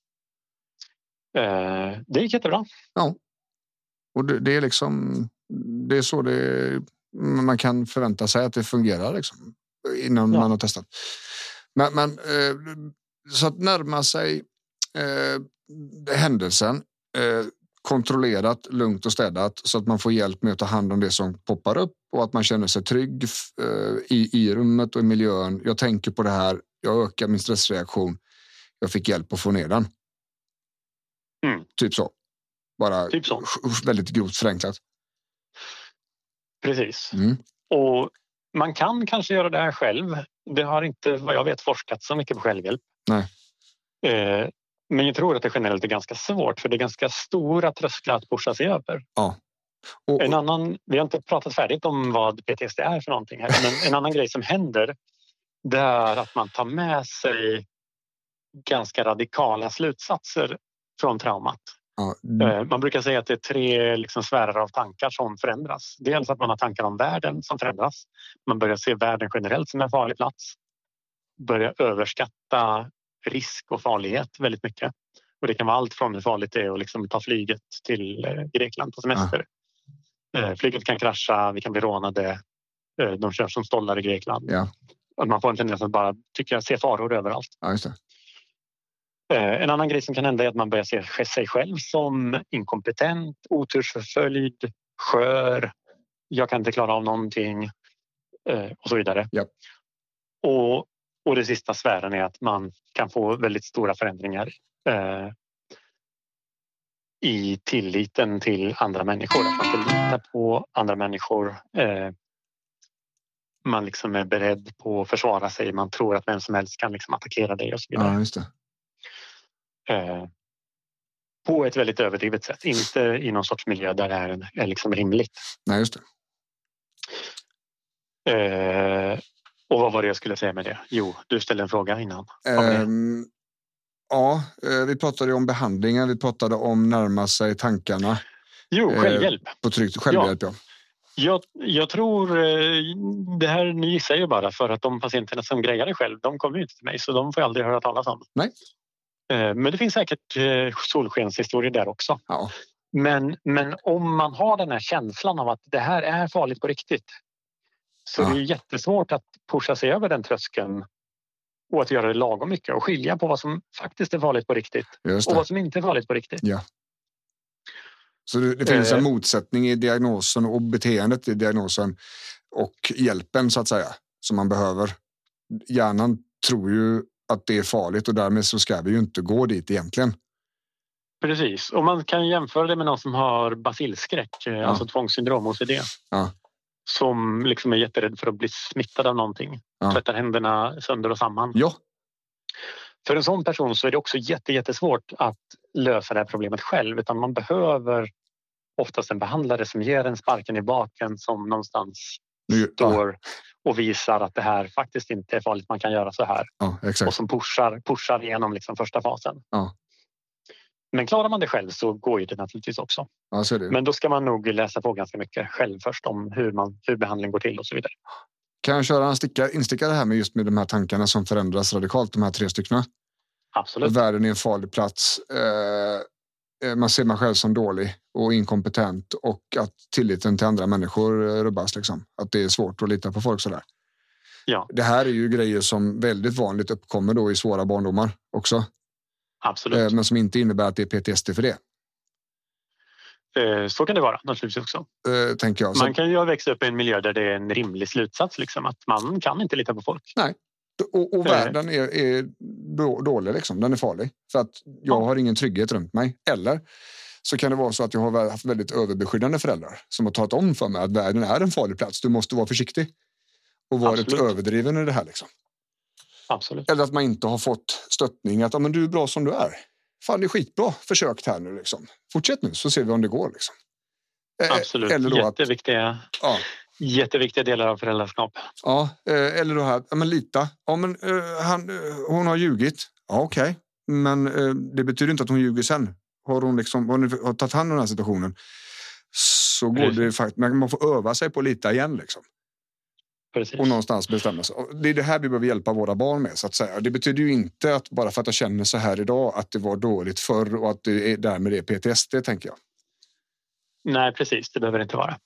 Det gick jättebra. Ja. Och det är liksom, det är så man kan förvänta sig att det fungerar liksom, innan man har testat. Men så att närma sig händelsen kontrollerat, lugnt och städat så att man får hjälp med att ta hand om det som poppar upp och att man känner sig trygg i rummet och i miljön. Jag tänker på det här, jag ökar min stressreaktion. Jag fick hjälp att få ner den. Typ så. Bara typ så. Väldigt grovt förenklat. Precis. Och man kan kanske göra det här själv. Det har inte, vad jag vet, forskat så mycket på självhjälp. Nej. Men jag tror att det generellt är ganska svårt för det är ganska stora trösklar att pusha sig över. Ja. Vi har inte pratat färdigt om vad PTSD är för någonting här. Men en annan grej som händer det är att man tar med sig ganska radikala slutsatser från traumat. Ja. Man brukar säga att det är 3 liksom sfärer av tankar som förändras. Dels att man har tankar om världen som förändras. Man börjar se världen generellt som en farlig plats. Börjar överskatta risk och farlighet väldigt mycket. Och det kan vara allt från hur farligt det är att liksom ta flyget till Grekland på semester. Ja. Flyget kan krascha, vi kan bli rånade. De kör som stollar i Grekland. Ja. Och man får en tendens att bara se faror överallt. Ja, just det. En annan grej som kan hända är att man börjar se sig själv som inkompetent, otursförföljd, skör. Jag kan inte klara av någonting och så vidare. Ja. Och det sista sfären är att man kan få väldigt stora förändringar i tilliten till andra människor. Att man inte litar på andra människor. Man liksom är beredd på att försvara sig. Man tror att vem som helst kan liksom attackera dig och så vidare. Ja, just det. på ett väldigt överdrivet sätt. Inte i någon sorts miljö där det är liksom rimligt. Nej, just det. Och vad var det jag skulle säga med det? Jo, du ställde en fråga innan. Ja, vi pratade om behandlingar. Vi pratade om närma sig tankarna. Jo, självhjälp. På tryggt självhjälp, ja. Jag tror, det här nu gissar jag bara för att de patienterna som grejar det själv, de kommer ju inte till mig så de får jag aldrig höra talas om. Nej. Men det finns säkert solskenshistorier där också. Ja. Men om man har den här känslan av att det här är farligt på riktigt så det är jättesvårt att pusha sig över den tröskeln och att göra det lagom mycket och skilja på vad som faktiskt är farligt på riktigt och vad som inte är farligt på riktigt. Ja. Så det finns en motsättning i diagnosen och beteendet i diagnosen och hjälpen så att säga som man behöver. Hjärnan tror ju att det är farligt och därmed så ska vi ju inte gå dit egentligen. Precis, och man kan jämföra det med någon som har basilskräck, alltså tvångssyndrom, OCD. Ja. Som liksom är jätterädd för att bli smittad av någonting. Tvättar händerna sönder och samman. Ja. För en sån person så är det också jättesvårt att lösa det här problemet själv. Utan man behöver oftast en behandlare som ger en sparken i baken som någonstans står och visar att det här faktiskt inte är farligt, man kan göra så här. Ja, exakt. Och som pushar igenom liksom första fasen. Ja. Men klarar man det själv så går ju det naturligtvis också. Ja, så är det. Men då ska man nog läsa på ganska mycket själv först om hur behandling går till och så vidare. Kan jag köra en instickare här med de här tankarna som förändras radikalt, de här 3 stycken? Absolut. Världen är en farlig plats. Man ser man själv som dålig och inkompetent och att tilliten till andra människor rubbas. Liksom. Att det är svårt att lita på folk sådär. Ja. Det här är ju grejer som väldigt vanligt uppkommer då i svåra barndomar också. Absolut. Men som inte innebär att det är PTSD för det. Så kan det vara naturligtvis också. Tänker jag. Man kan ju växa upp i en miljö där det är en rimlig slutsats. Liksom, att man kan inte lita på folk. Nej. Och världen är dålig liksom. Den är farlig. För att jag har ingen trygghet runt mig. Eller så kan det vara så att jag har haft väldigt överbeskyddande föräldrar som har talat om för mig att världen är en farlig plats. Du måste vara försiktig. Och varit överdriven i det här liksom. Absolut. Eller att man inte har fått stöttning. Att men du är bra som du är. Fan, det är skitbra försökt här nu liksom. Fortsätt nu så ser vi om det går liksom. Absolut. Eller då jätteviktiga delar av föräldraskap. Ja, eller då här, men lita. Ja, men hon har ljugit. Ja, okej. Men det betyder inte att hon ljuger sen. Har hon tagit hand om den här situationen så går det faktiskt, man får öva sig på att lita igen liksom. Precis. Och någonstans bestämma sig. Det är det här vi behöver hjälpa våra barn med så att säga. Det betyder ju inte att bara för att jag känner så här idag att det var dåligt förr och att det är därmed är PTSD, tänker jag. Nej, precis. Det behöver det inte vara.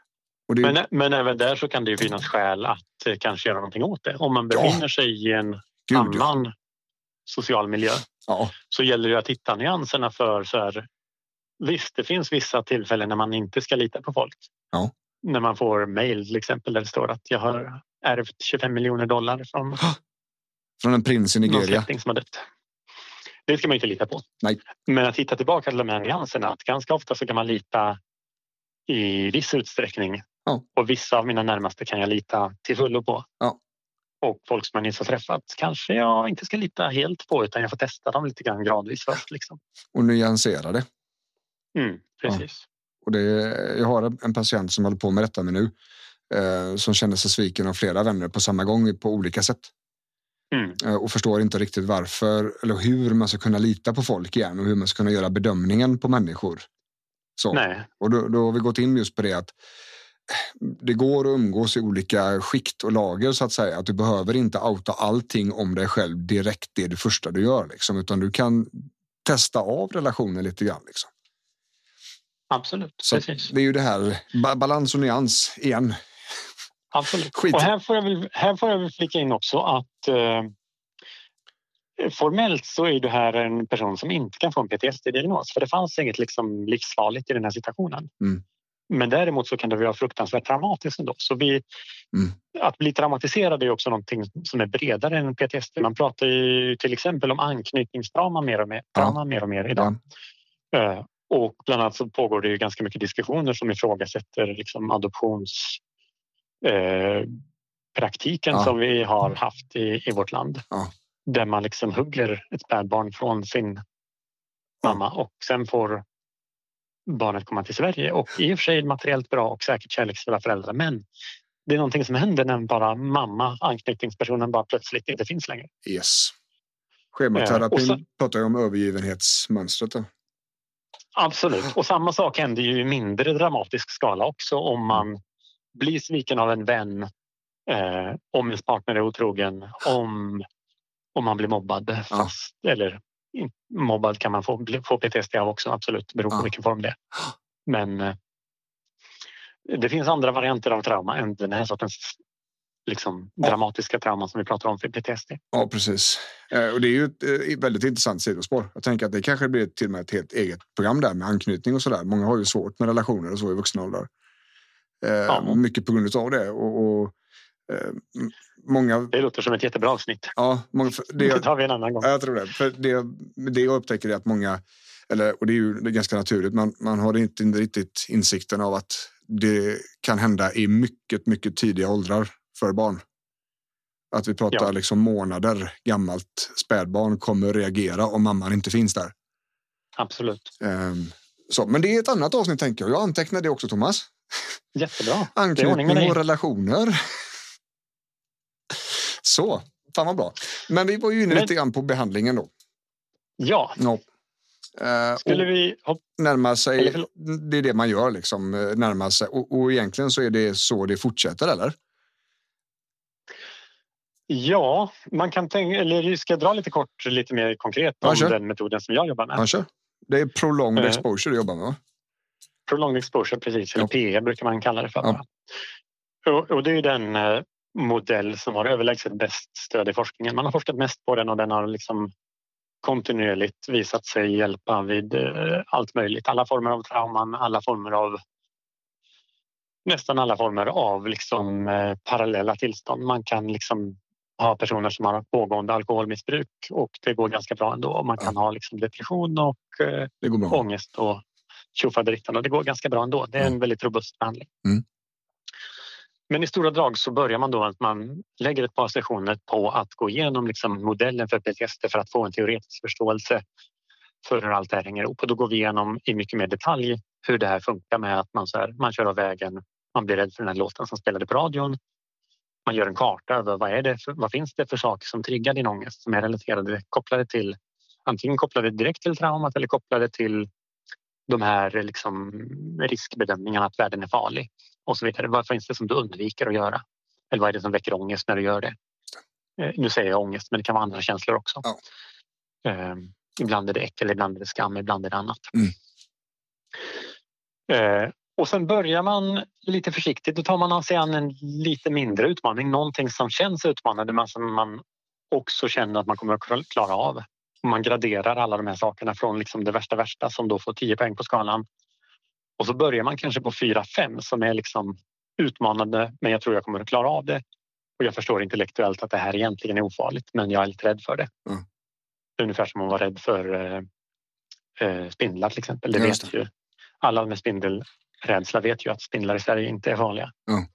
Men även där så kan det ju finnas skäl att kanske göra någonting åt det. Om man befinner sig i en annan social miljö så gäller det att hitta nyanserna för så här. Visst, det finns vissa tillfällen när man inte ska lita på folk. Ja. När man får mejl till exempel där det står att jag har ärvt $25 miljoner från en prins i Nigeria. Någon släkting som har dött. Det ska man inte lita på. Nej. Men att hitta tillbaka till de här nyanserna. Att ganska ofta så kan man lita i viss utsträckning. Ja. Och vissa av mina närmaste kan jag lita till fullo på. Ja. Och folk som jag nyss har träffat kanske jag inte ska lita helt på utan jag får testa dem lite grann gradvis först. Liksom. Och nyansera det. Precis. Ja. Och jag har en patient som håller på med detta med nu. Som känner sig sviken av flera vänner på samma gång på olika sätt. Och förstår inte riktigt varför eller hur man ska kunna lita på folk igen och hur man ska kunna göra bedömningen på människor. Så. Nej. Och då har vi gått in just på det att det går att umgås i olika skikt och lager så att säga. Att du behöver inte outa allting om dig själv direkt det första du gör liksom, utan du kan testa av relationen lite grann liksom. Absolut, så precis. Det är ju det här balans och nyans igen. Absolut. Och här får jag väl flika in också att formellt så är det här en person som inte kan få en PTSD-diagnos. För det fanns inget liksom livsfarligt i den här situationen. Men däremot så kan det vara fruktansvärt traumatiskt ändå. Så att bli traumatiserad är också någonting som är bredare än PTSD. Man pratar ju till exempel om anknytningstrauma mer och mer idag. Och bland annat så pågår det ju ganska mycket diskussioner som ifrågasätter liksom adoptionspraktiken som vi har haft i vårt land. Där man liksom hugger ett spädbarn från sin mamma. Och sen får barnet komma till Sverige och i och för sig materiellt bra och säkert kärleksfulla föräldrar. Men det är någonting som händer när bara mamma, anknytningspersonen, bara plötsligt inte finns längre. Yes. Schematerapin pratar ju om övergivenhetsmönstret då. Absolut. Och samma sak händer ju i mindre dramatisk skala också om man blir sviken av en vän, om ens partner är otrogen, om man blir mobbad. Eller mobbad kan man få PTSD av också, absolut. Beror på vilken form det är. Men det finns andra varianter av trauma än den här sortens liksom dramatiska trauman som vi pratar om för PTSD. Ja, precis. Och det är ju ett väldigt intressant sidospår. Jag tänker att det kanske blir till och med ett helt eget program där med anknytning och sådär. Många har ju svårt med relationer och så i vuxna åldrar. Mycket på grund av det. Många... Det låter som ett jättebra avsnitt. Ja, det tar vi en annan gång. Ja, jag tror det. För det jag upptäcker är att många, och det är ju ganska naturligt, man har inte riktigt insikten av att det kan hända i mycket, mycket tidiga åldrar för barn. Att vi pratar liksom månader gammalt spädbarn kommer reagera om mamman inte finns där. Absolut. Men det är ett annat avsnitt tänker jag. Jag antecknar det också, Thomas. Jättebra. Anknytning och relationer. Så, fan vad bra. Men vi var ju inne lite grann på behandlingen då. Ja. Skulle vi närma sig, det är det man gör liksom, närma sig. Och egentligen så är det så det fortsätter, eller? Ja, man kan tänka, eller vi ska dra lite kort, lite mer konkret om den metoden som jag jobbar med. Kör. Det är prolonged exposure du jobbar med, va? Prolonged exposure, precis. Eller PE brukar man kalla det för. Ja. Och det är ju den modell som har överlägset bäst stöd i forskningen. Man har forskat mest på den och den har liksom kontinuerligt visat sig hjälpa vid allt möjligt. Alla former av trauman, nästan alla former av liksom, parallella tillstånd. Man kan liksom ha personer som har pågående alkoholmissbruk och det går ganska bra ändå. Man kan ha liksom depression och ångest och tjofaderittan och det går ganska bra ändå. Det är en väldigt robust behandling. Men i stora drag så börjar man då att man lägger ett par sessioner på att gå igenom liksom modellen för PTSD för att få en teoretisk förståelse för hur allt det här hänger ihop. Och då går vi igenom i mycket mer detalj hur det här funkar med att man kör av vägen, man blir rädd för den här låten som spelade på radion. Man gör en karta över vad finns det för saker som triggar din ångest som är relaterade, antingen kopplade direkt till traumat eller kopplade till de här liksom riskbedömningarna att världen är farlig och så vidare. Vad finns det som du undviker att göra? Eller vad är det som väcker ångest när du gör det? Nu säger jag ångest, men det kan vara andra känslor också. Ibland är det äckel, ibland är det skam, ibland är det annat. Och sen börjar man lite försiktigt. Då tar man sig an en lite mindre utmaning. Någonting som känns utmanande men som man också känner att man kommer att klara av. Och man graderar alla de här sakerna från liksom det värsta som då får 10 poäng på skalan. Och så börjar man kanske på 4-5 som är liksom utmanande men jag tror jag kommer att klara av det. Och jag förstår intellektuellt att det här egentligen är ofarligt men jag är lite rädd för det. Ungefär som att vara rädd för spindlar till exempel. Det vet ju alla med spindelrädsla vet ju att spindlar i Sverige inte är farliga.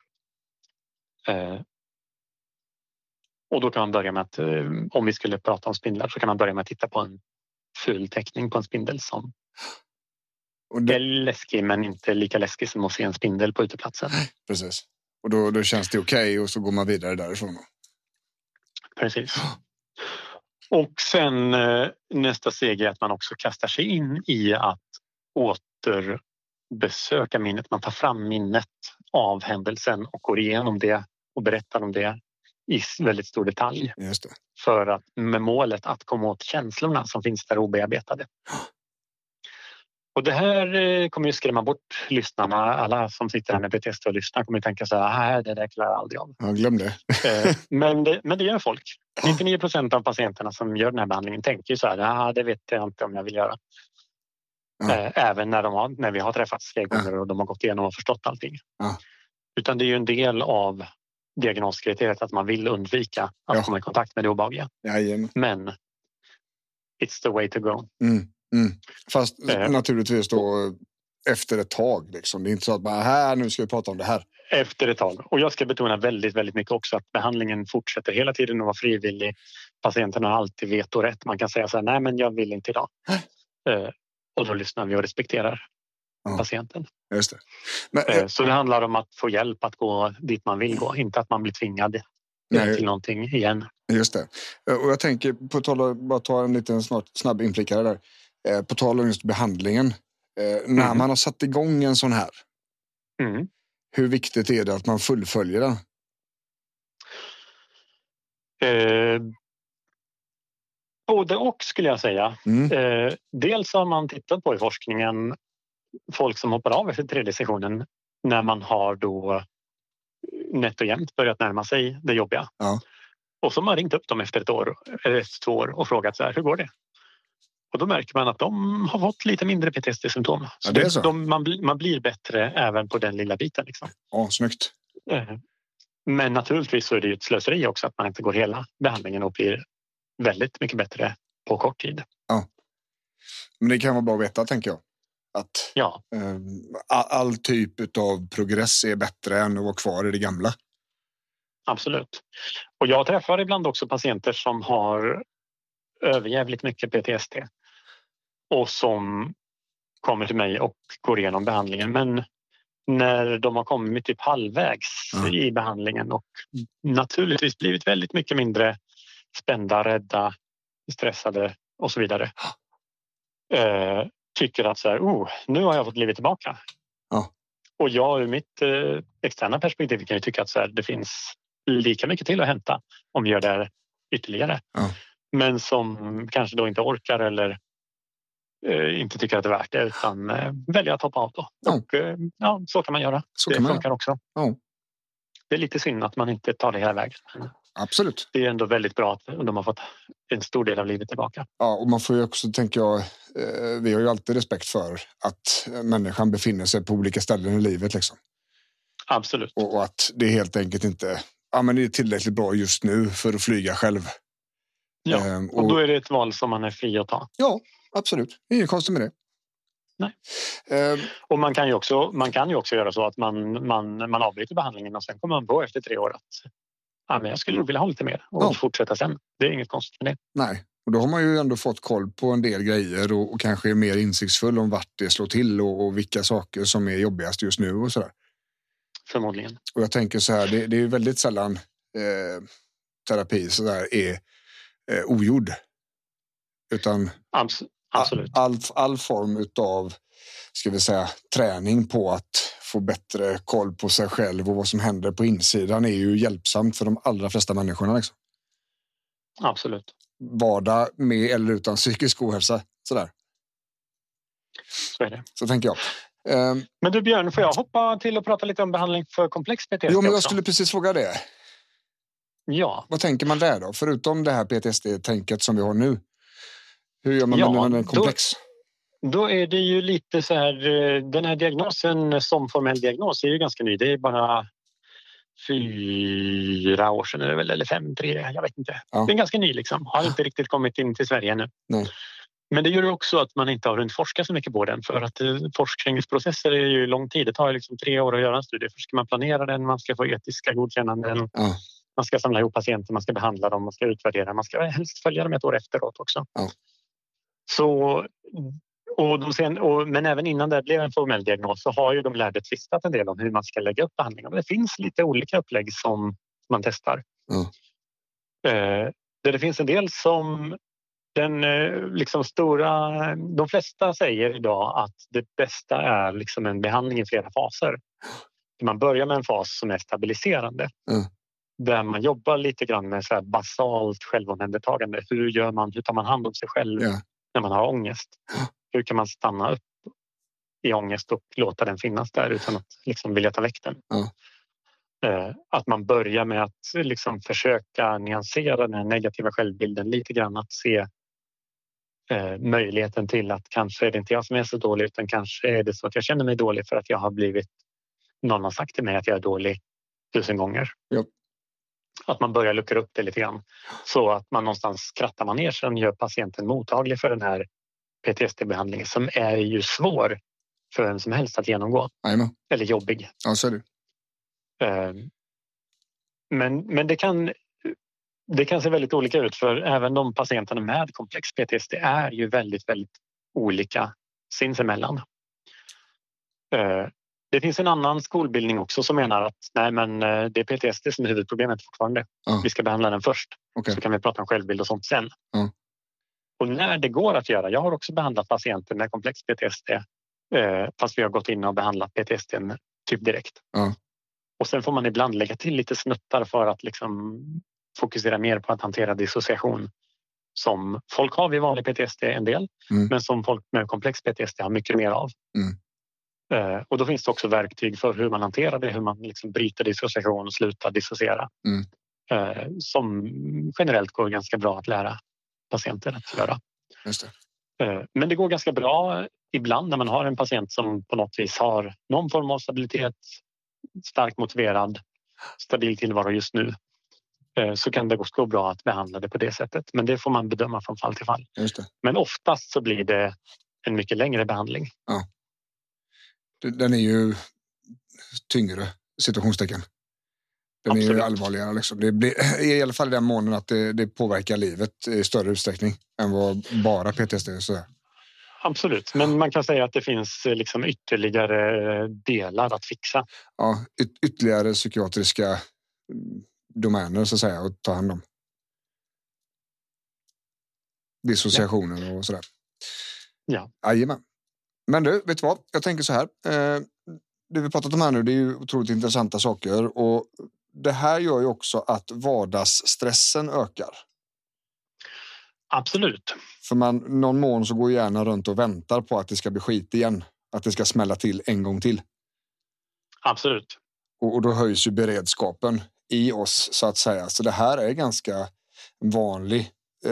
Och då kan man börja med att om vi skulle prata om spindlar så kan man börja med att titta på en full teckning på en spindel som är läskig men inte lika läskig som att se en spindel på uteplatsen. Precis. Och då känns det okej och så går man vidare därifrån. Precis. Och sen nästa steg är att man också kastar sig in i att återbesöka minnet. Man tar fram minnet av händelsen och går igenom det och berättar om det i väldigt stor detalj. Just det. För att med målet att komma åt känslorna som finns där obearbetade. Och det här kommer ju skrämma bort lyssnarna. Alla som sitter här med PTSD och lyssnar kommer ju tänka så här, det där klarar jag aldrig av. Ja, glöm det. Men det gör folk. 99% av patienterna som gör den här behandlingen tänker ju så här, det vet jag inte om jag vill göra. Även när vi har träffats flera gånger och de har gått igenom och förstått allting. Utan det är ju en del av diagnoskriteriet att man vill undvika att komma i kontakt med det obehagliga. Men it's the way to go. Fast naturligtvis då efter ett tag. Liksom. Det är inte så att bara nu ska vi prata om det här. Efter ett tag. Och jag ska betona väldigt, väldigt mycket också att behandlingen fortsätter hela tiden att vara frivillig. Patienten har alltid vetorätt. Man kan säga så här, nej men jag vill inte idag. Och då lyssnar vi och respekterar patienten. Just det. Men, så det handlar om att få hjälp att gå dit man vill gå. Inte att man blir tvingad till någonting igen. Just det. Och jag tänker, på tal om, bara ta en liten snabb inflikare där. På tal om just behandlingen. När man har satt igång en sån här. Hur viktigt är det att man fullföljer den? Både och skulle jag säga. Dels har man tittat på i forskningen folk som hoppar av efter 3:e sessionen när man har då nätt och jämnt börjat närma sig det jobbiga. Ja. Och så har man ringt upp dem efter 1 år eller 2 år och frågat så här, hur går det? Och då märker man att de har fått lite mindre PTSD-symptom. Så, det är så. Man blir bättre även på den lilla biten. Liksom. Ja, snyggt. Men naturligtvis så är det ju ett slöseri också att man inte går hela behandlingen och blir väldigt mycket bättre på kort tid. Ja. Men det kan vara bra att veta, tänker jag. Att all typ av progress är bättre än att vara kvar i det gamla. Absolut. Och jag träffar ibland också patienter som har överjävligt mycket PTSD och som kommer till mig och går igenom behandlingen. Men när de har kommit typ halvvägs i behandlingen och naturligtvis blivit väldigt mycket mindre spända, rädda, stressade och så vidare. Tycker att så här, nu har jag fått livet tillbaka. Ja. Och jag ur mitt externa perspektiv kan ju tycka att så här, det finns lika mycket till att hämta om vi gör det ytterligare. Ja. Men som kanske då inte orkar eller inte tycker att det är värt det utan väljer att hoppa av då. Och så kan man göra. Det funkar också. Ja. Det är lite synd att man inte tar det hela vägen. Absolut. Det är ändå väldigt bra att de har fått en stor del av livet tillbaka. Ja, och man får ju också, tänker jag, vi har ju alltid respekt för att människan befinner sig på olika ställen i livet liksom. Absolut. Och att det helt enkelt inte men det är tillräckligt bra just nu för att flyga själv. Ja, och då är det ett val som man är fri att ta. Ja, absolut. Inget konstigt med det. Nej. Och man kan ju också göra så att man avbryter behandlingen och sen kommer man på efter 3 år att men jag skulle nog vilja ha lite mer och fortsätta sen. Det är inget konstigt med det. Nej, och då har man ju ändå fått koll på en del grejer och kanske är mer insiktsfull om vart det slår till och vilka saker som är jobbigast just nu och sådär. Förmodligen. Och jag tänker så här, det är ju väldigt sällan terapi så där är ogjord. Utan absolut. All form utav, ska vi säga, träning på att få bättre koll på sig själv och vad som händer på insidan är ju hjälpsamt för de allra flesta människorna. Liksom. Absolut. Vardag med eller utan psykisk ohälsa. Sådär. Så är det. Så tänker jag. Men du Björn, får jag hoppa till och prata lite om behandling för komplex PTSD? Jo, men jag skulle precis fråga det. Ja. Vad tänker man där då? Förutom det här PTSD-tänket som vi har nu. Hur gör man när den är komplex? Då är det ju lite så här, den här diagnosen som formell diagnos är ju ganska ny. Det är bara 4 år sedan eller 5, 3, jag vet inte. Ja. Det är ganska ny liksom. Har inte riktigt kommit in till Sverige ännu. Nej. Men det gör också att man inte har hunnit forska så mycket på den. För att forskningsprocesser är ju lång tid. Det tar ju liksom 3 år att göra en studie. Först ska man planera den, man ska få etiska godkännanden. Ja. Man ska samla ihop patienter, man ska behandla dem, man ska utvärdera. Man ska helst följa dem 1 år efteråt också. Ja. Så, men även innan det blev en formell diagnos så har ju de lärde tvistat en del om hur man ska lägga upp behandlingen. Det finns lite olika upplägg som man testar. Där det finns en del som de flesta säger idag att det bästa är liksom en behandling i flera faser. Man börjar med en fas som är stabiliserande. Där man jobbar lite grann med så här basalt självomhändertagande. Hur tar man hand om sig själv när man har ångest? Hur kan man stanna upp i ångest och låta den finnas där utan att liksom vilja ta väck den? Att man börjar med att liksom försöka nyansera den här negativa självbilden lite grann. Att se möjligheten till att kanske är det inte jag som är så dålig utan kanske är det så att jag känner mig dålig för att jag har blivit, någon har sagt till mig att jag är dålig 1000 gånger. Ja. Att man börjar luckra upp det lite grann så att man någonstans krattar man ner sen gör patienten mottaglig för den här PTSD-behandlingen som är ju svår för vem som helst att genomgå. Amen. Eller jobbig. Ja, så är det. Men det kan se väldigt olika ut för även de patienterna med komplex PTSD är ju väldigt, väldigt olika sinsemellan. Det finns en annan skolbildning också som menar att nej, men det är PTSD som är huvudproblemet fortfarande. Vi ska behandla den först. Så kan vi prata om självbild och sånt sen. Och när det går att göra, jag har också behandlat patienter med komplex PTSD fast vi har gått in och behandlat PTSD typ direkt. Och sen får man ibland lägga till lite snuttar för att liksom fokusera mer på att hantera dissociation som folk har vid vanlig PTSD en del, men som folk med komplex PTSD har mycket mer av. Och då finns det också verktyg för hur man hanterar det, hur man liksom bryter dissociation och slutar dissociera. Som generellt går ganska bra att lära patienter att göra. Just det. Men det går ganska bra ibland när man har en patient som på något vis har någon form av stabilitet, starkt motiverad, stabil tillvaro just nu. Så kan det gå bra att behandla det på det sättet. Men det får man bedöma från fall till fall. Just det. Men oftast så blir det en mycket längre behandling. Ja. Den är ju tyngre, situationstecken. Den är ju allvarligare. Liksom. Det blir, i alla fall i den månen att det påverkar livet i större utsträckning än vad bara PTSD är. Så. Absolut, men man kan säga att det finns liksom ytterligare delar att fixa. Ja, ytterligare psykiatriska domäner så att säga att ta hand om. Dissociationer och sådär. Ja. Jajamän. Men du, vet du vad? Jag tänker så här. Det vi pratat om här nu, det är ju otroligt intressanta saker. Och det här gör ju också att vardagsstressen ökar. Absolut. För någon mån så går hjärnan runt och väntar på att det ska bli skit igen. Att det ska smälla till en gång till. Absolut. Och då höjs ju beredskapen i oss så att säga. Så det här är ganska vanlig.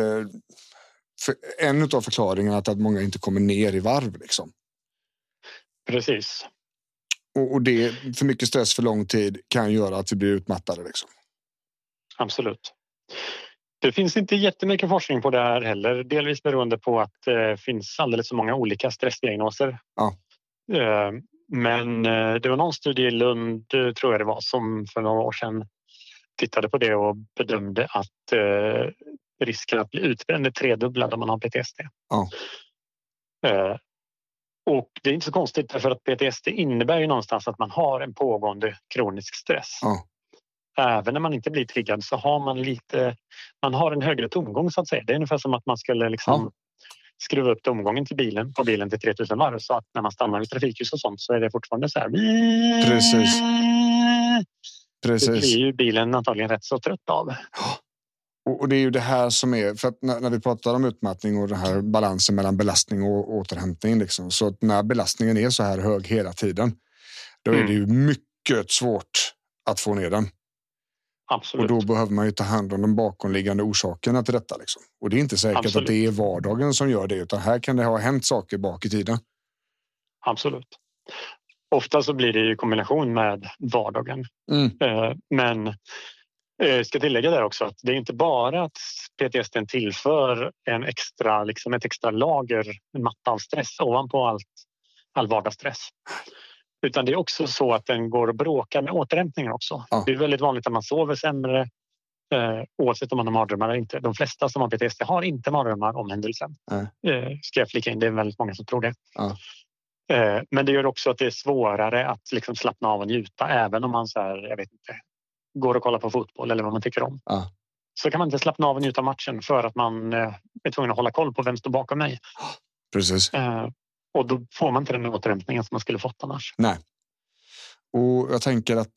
En av förklaringarna att många inte kommer ner i varv liksom. Precis. Och det, för mycket stress för lång tid kan göra att vi blir utmattade liksom. Absolut. Det finns inte jättemycket forskning på det här heller. Delvis beroende på att det finns alldeles så många olika stressdiagnoser. Ja. Men det var någon studie i Lund, tror jag det var, som för några år sedan tittade på det och bedömde att risken att bli utbränd är tredubblad om man har PTSD. Ja. Och det är inte så konstigt för att PTSD innebär ju någonstans att man har en pågående kronisk stress. Ja. Även när man inte blir triggad så har man har en högre tomgång så att säga. Det är ungefär som att man skulle liksom skruva upp tomgången på bilen till 3000 varv så att när man stannar vid trafikljus och sånt så är det fortfarande så här. Precis. Det blir ju bilen antagligen rätt så trött av. Och det är ju det här som är, för att när vi pratar om utmattning och den här balansen mellan belastning och återhämtning liksom, så att när belastningen är så här hög hela tiden, då är det ju mycket svårt att få ner den. Absolut. Och då behöver man ju ta hand om de bakomliggande orsakerna till detta liksom. Och det är inte säkert att det är vardagen som gör det, utan här kan det ha hänt saker bak i tiden. Absolut. Ofta så blir det ju i kombination med vardagen. Men jag ska tillägga där också att det är inte bara att PTSD tillför ett extra lager, en matta av stress ovanpå all vardagsstress. Utan det är också så att den går och bråkar med återhämtningen också. Ja. Det är väldigt vanligt att man sover sämre oavsett om man har mardrömmar eller inte. De flesta som har PTSD har inte mardrömmar om händelsen. Ska jag flika in, det är väldigt många som tror det. Ja. Men det gör också att det är svårare att liksom slappna av och njuta även om man så här, jag vet inte, går och kollar på fotboll eller vad man tycker om. Ja. Så kan man inte slappna av och njuta av matchen för att man är tvungen att hålla koll på vem står bakom mig. Precis. Och då får man inte den återhämtningen som man skulle fått annars. Nej. Och jag tänker att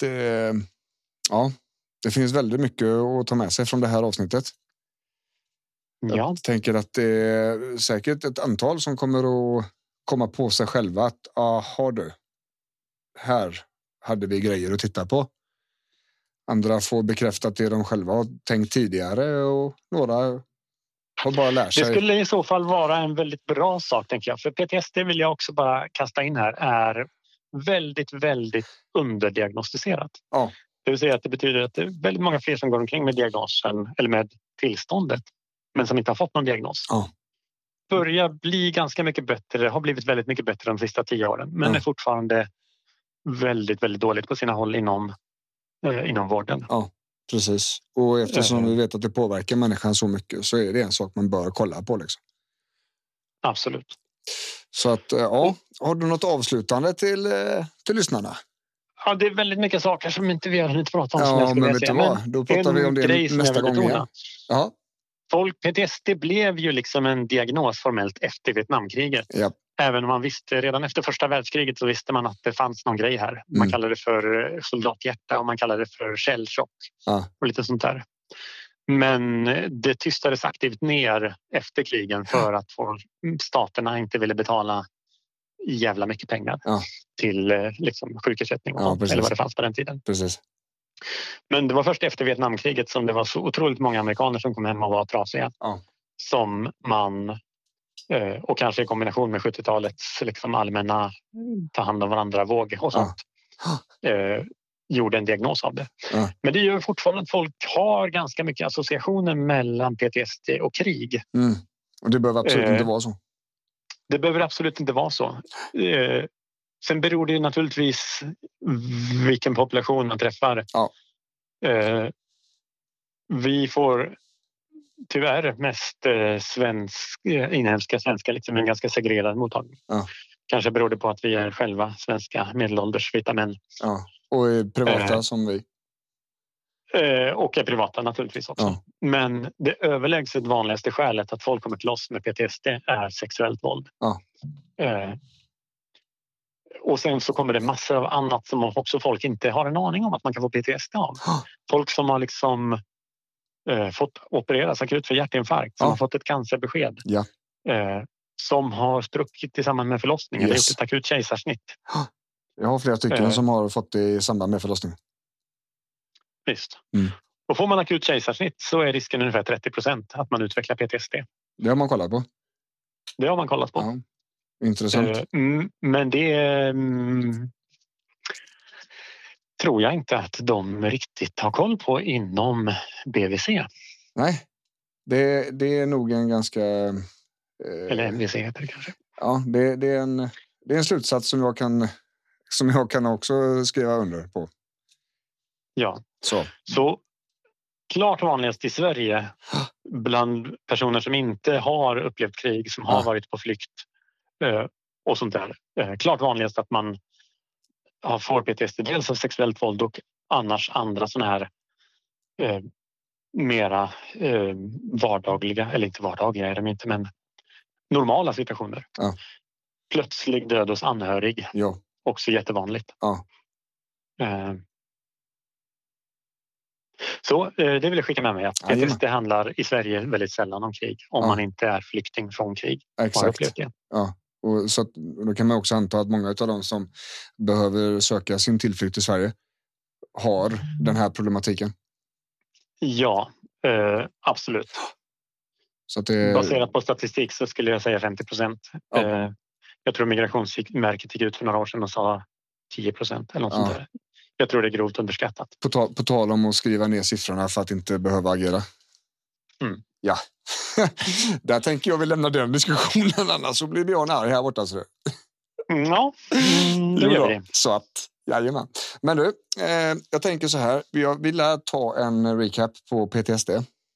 det finns väldigt mycket att ta med sig från det här avsnittet. Ja. Jag tänker att det är säkert ett antal som kommer att komma på sig själva att här hade vi grejer att titta på. Andra får bekräftat det de själva har tänkt tidigare och några har bara lärt sig. Det skulle i så fall vara en väldigt bra sak, tänker jag. För PTSD vill jag också bara kasta in här är väldigt, väldigt underdiagnostiserat. Ja. Det vill säga att det betyder att det är väldigt många fler som går omkring med diagnosen eller med tillståndet men som inte har fått någon diagnos. Ja. Börjar bli ganska mycket bättre, har blivit väldigt mycket bättre de sista 10 åren men är fortfarande väldigt, väldigt dåligt på sina håll inom vården. Ja, precis. Och eftersom vi vet att det påverkar människan så mycket så är det en sak man bör kolla på liksom. Absolut. Så att, ja, har du något avslutande till lyssnarna? Ja, det är väldigt mycket saker som inte vi har hunnit prata om. Ja, men vet du vad? Då pratar vi om det nästa gång igen. Ja. PTSD blev ju liksom en diagnos formellt efter Vietnamkriget. Ja. Även om man visste redan efter första världskriget så visste man att det fanns någon grej här. Man kallade det för soldathjärta och man kallade det för källchock och lite sånt där. Men det tystades aktivt ner efter krigen för att staterna inte ville betala jävla mycket pengar till liksom, sjukersättning eller vad det fanns på den tiden. Precis. Men det var först efter Vietnamkriget som det var så otroligt många amerikaner som kom hem och var trasiga. Som man, och kanske i kombination med 70-talets liksom, allmänna ta hand om varandra-våg och sånt, gjorde en diagnos av det. Men det gör fortfarande att folk har ganska mycket associationer mellan PTSD och krig. Och det behöver absolut inte vara så. Det behöver absolut inte vara så. Sen beror det naturligtvis vilken population man träffar. Vi får tyvärr mest inhemska svenskar, liksom en ganska segregerad mottagning. Kanske beror det på att vi är själva svenska medelålders vita män. Och är privata som vi. Och är privata naturligtvis också. Men det överlägset vanligaste skälet att folk kommer till oss med PTSD är sexuellt våld. Och sen så kommer det massor av annat som också folk inte har en aning om att man kan få PTSD av. Folk som har liksom fått opereras akut för hjärtinfarkt, som har fått ett cancerbesked. Som har spruckit i samband med förlossningen. Det är ett akut kejsarsnitt. Jag har flera stycken som har fått det i samband med förlossningen. Visst. Och får man akut kejsarsnitt så är risken ungefär 30% att man utvecklar PTSD. Det har man kollat på. Det har man kollat på. Ja. Intressant. Men det tror jag inte att de riktigt har koll på inom BVC. Nej. Det är nog en ganska... Eller MVC heter det kanske. Ja, det är en slutsats som jag kan också skriva under på. Ja. Så klart vanligast i Sverige bland personer som inte har upplevt krig, som har varit på flykt och sånt där. Klart vanligast att man får PTSD dels av sexuellt våld och annars andra såna här mera vardagliga, eller inte vardagliga är de inte, men normala situationer. Plötslig död hos anhörig. Också jättevanligt. Så det vill jag skicka med mig. PTSD handlar i Sverige väldigt sällan om krig. Om man inte är flykting från krig. Exakt. Och så då kan man också anta att många av de som behöver söka sin tillflykt i Sverige har den här problematiken. Ja, absolut. Så att baserat på statistik så skulle jag säga 50%. Jag tror Migrationsverket gick ut för några år sedan och sa 10% eller något sånt där. Jag tror det är grovt underskattat. På tal om att skriva ner siffrorna för att inte behöva agera. Ja. Där tänker jag väl lämna den diskussionen, annars så blir Björn arg här borta. Så. Ja, det gör vi det. Så att, jajamän. Men du, jag tänker så här. Jag vill ta en recap på PTSD.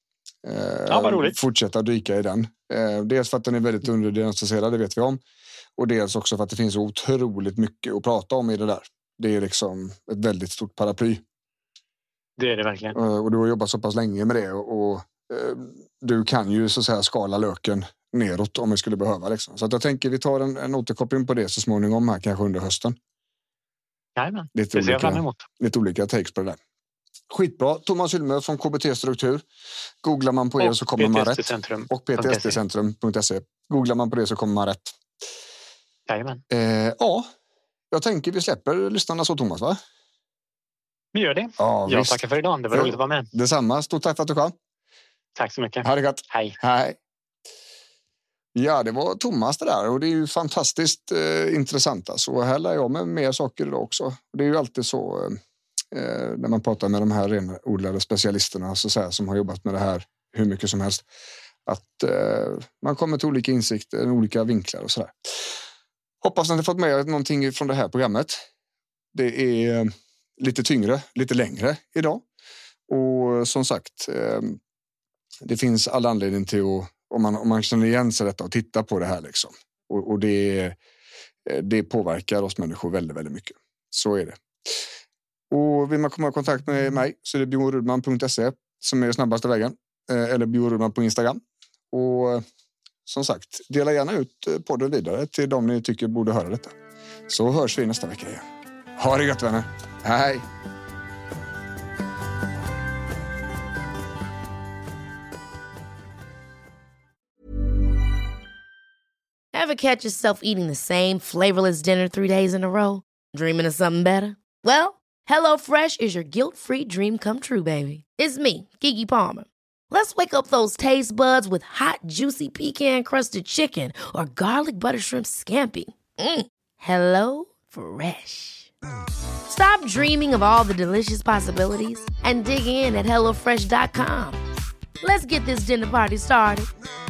Vad roligt. Fortsätta dyka i den. Dels för att den är väldigt underdiagnostiserad, det vet vi om. Och dels också för att det finns otroligt mycket att prata om i det där. Det är liksom ett väldigt stort paraply. Det är det verkligen. Och du har jobbat så pass länge med det. Och du kan ju så att säga skala löken neråt om vi skulle behöva. Liksom. Så att jag tänker vi tar en återkoppling på det så småningom här, kanske under hösten. Jajamän, det ser jag fram emot. Lite olika takes på det där. Skitbra. Thomas Hylmö från KBT Struktur. Googlar man på er så kommer man rätt. Och ptsdcentrum.se. Googlar man på det så kommer man rätt. Jajamän. Jag tänker vi släpper lyssnarna så, Thomas, va? Vi gör det. Jag tackar för idag. Det var roligt att vara med. Detsamma. Stort tack för att du kom. Tack så mycket. Ha det gott. Hej. Ja, det var Thomas det där. Och det är ju fantastiskt intressant. Så här lär jag mig mer saker idag också. Det är ju alltid så när man pratar med de här renodlade specialisterna så som har jobbat med det här hur mycket som helst. Att man kommer till olika insikter, olika vinklar och sådär. Hoppas att ni fått med någonting från det här programmet. Det är lite tyngre, lite längre idag. Och som sagt, det finns all anledning till att, om man känner igen sig detta och tittar på det här liksom. Och det påverkar oss människor väldigt, väldigt mycket. Så är det. Och vill man komma i kontakt med mig så är det bjornrudman.se som är snabbaste vägen. Eller bjornrudman på Instagram. Och som sagt, dela gärna ut podden vidare till de ni tycker borde höra detta. Så hörs vi nästa vecka igen. Ha det gött, vänner. Hej! Ever catch yourself eating the same flavorless dinner 3 days in a row? Dreaming of something better? Well, HelloFresh is your guilt-free dream come true, baby. It's me, Keke Palmer. Let's wake up those taste buds with hot, juicy pecan-crusted chicken or garlic butter shrimp scampi. Hello Fresh. Stop dreaming of all the delicious possibilities and dig in at HelloFresh.com. Let's get this dinner party started.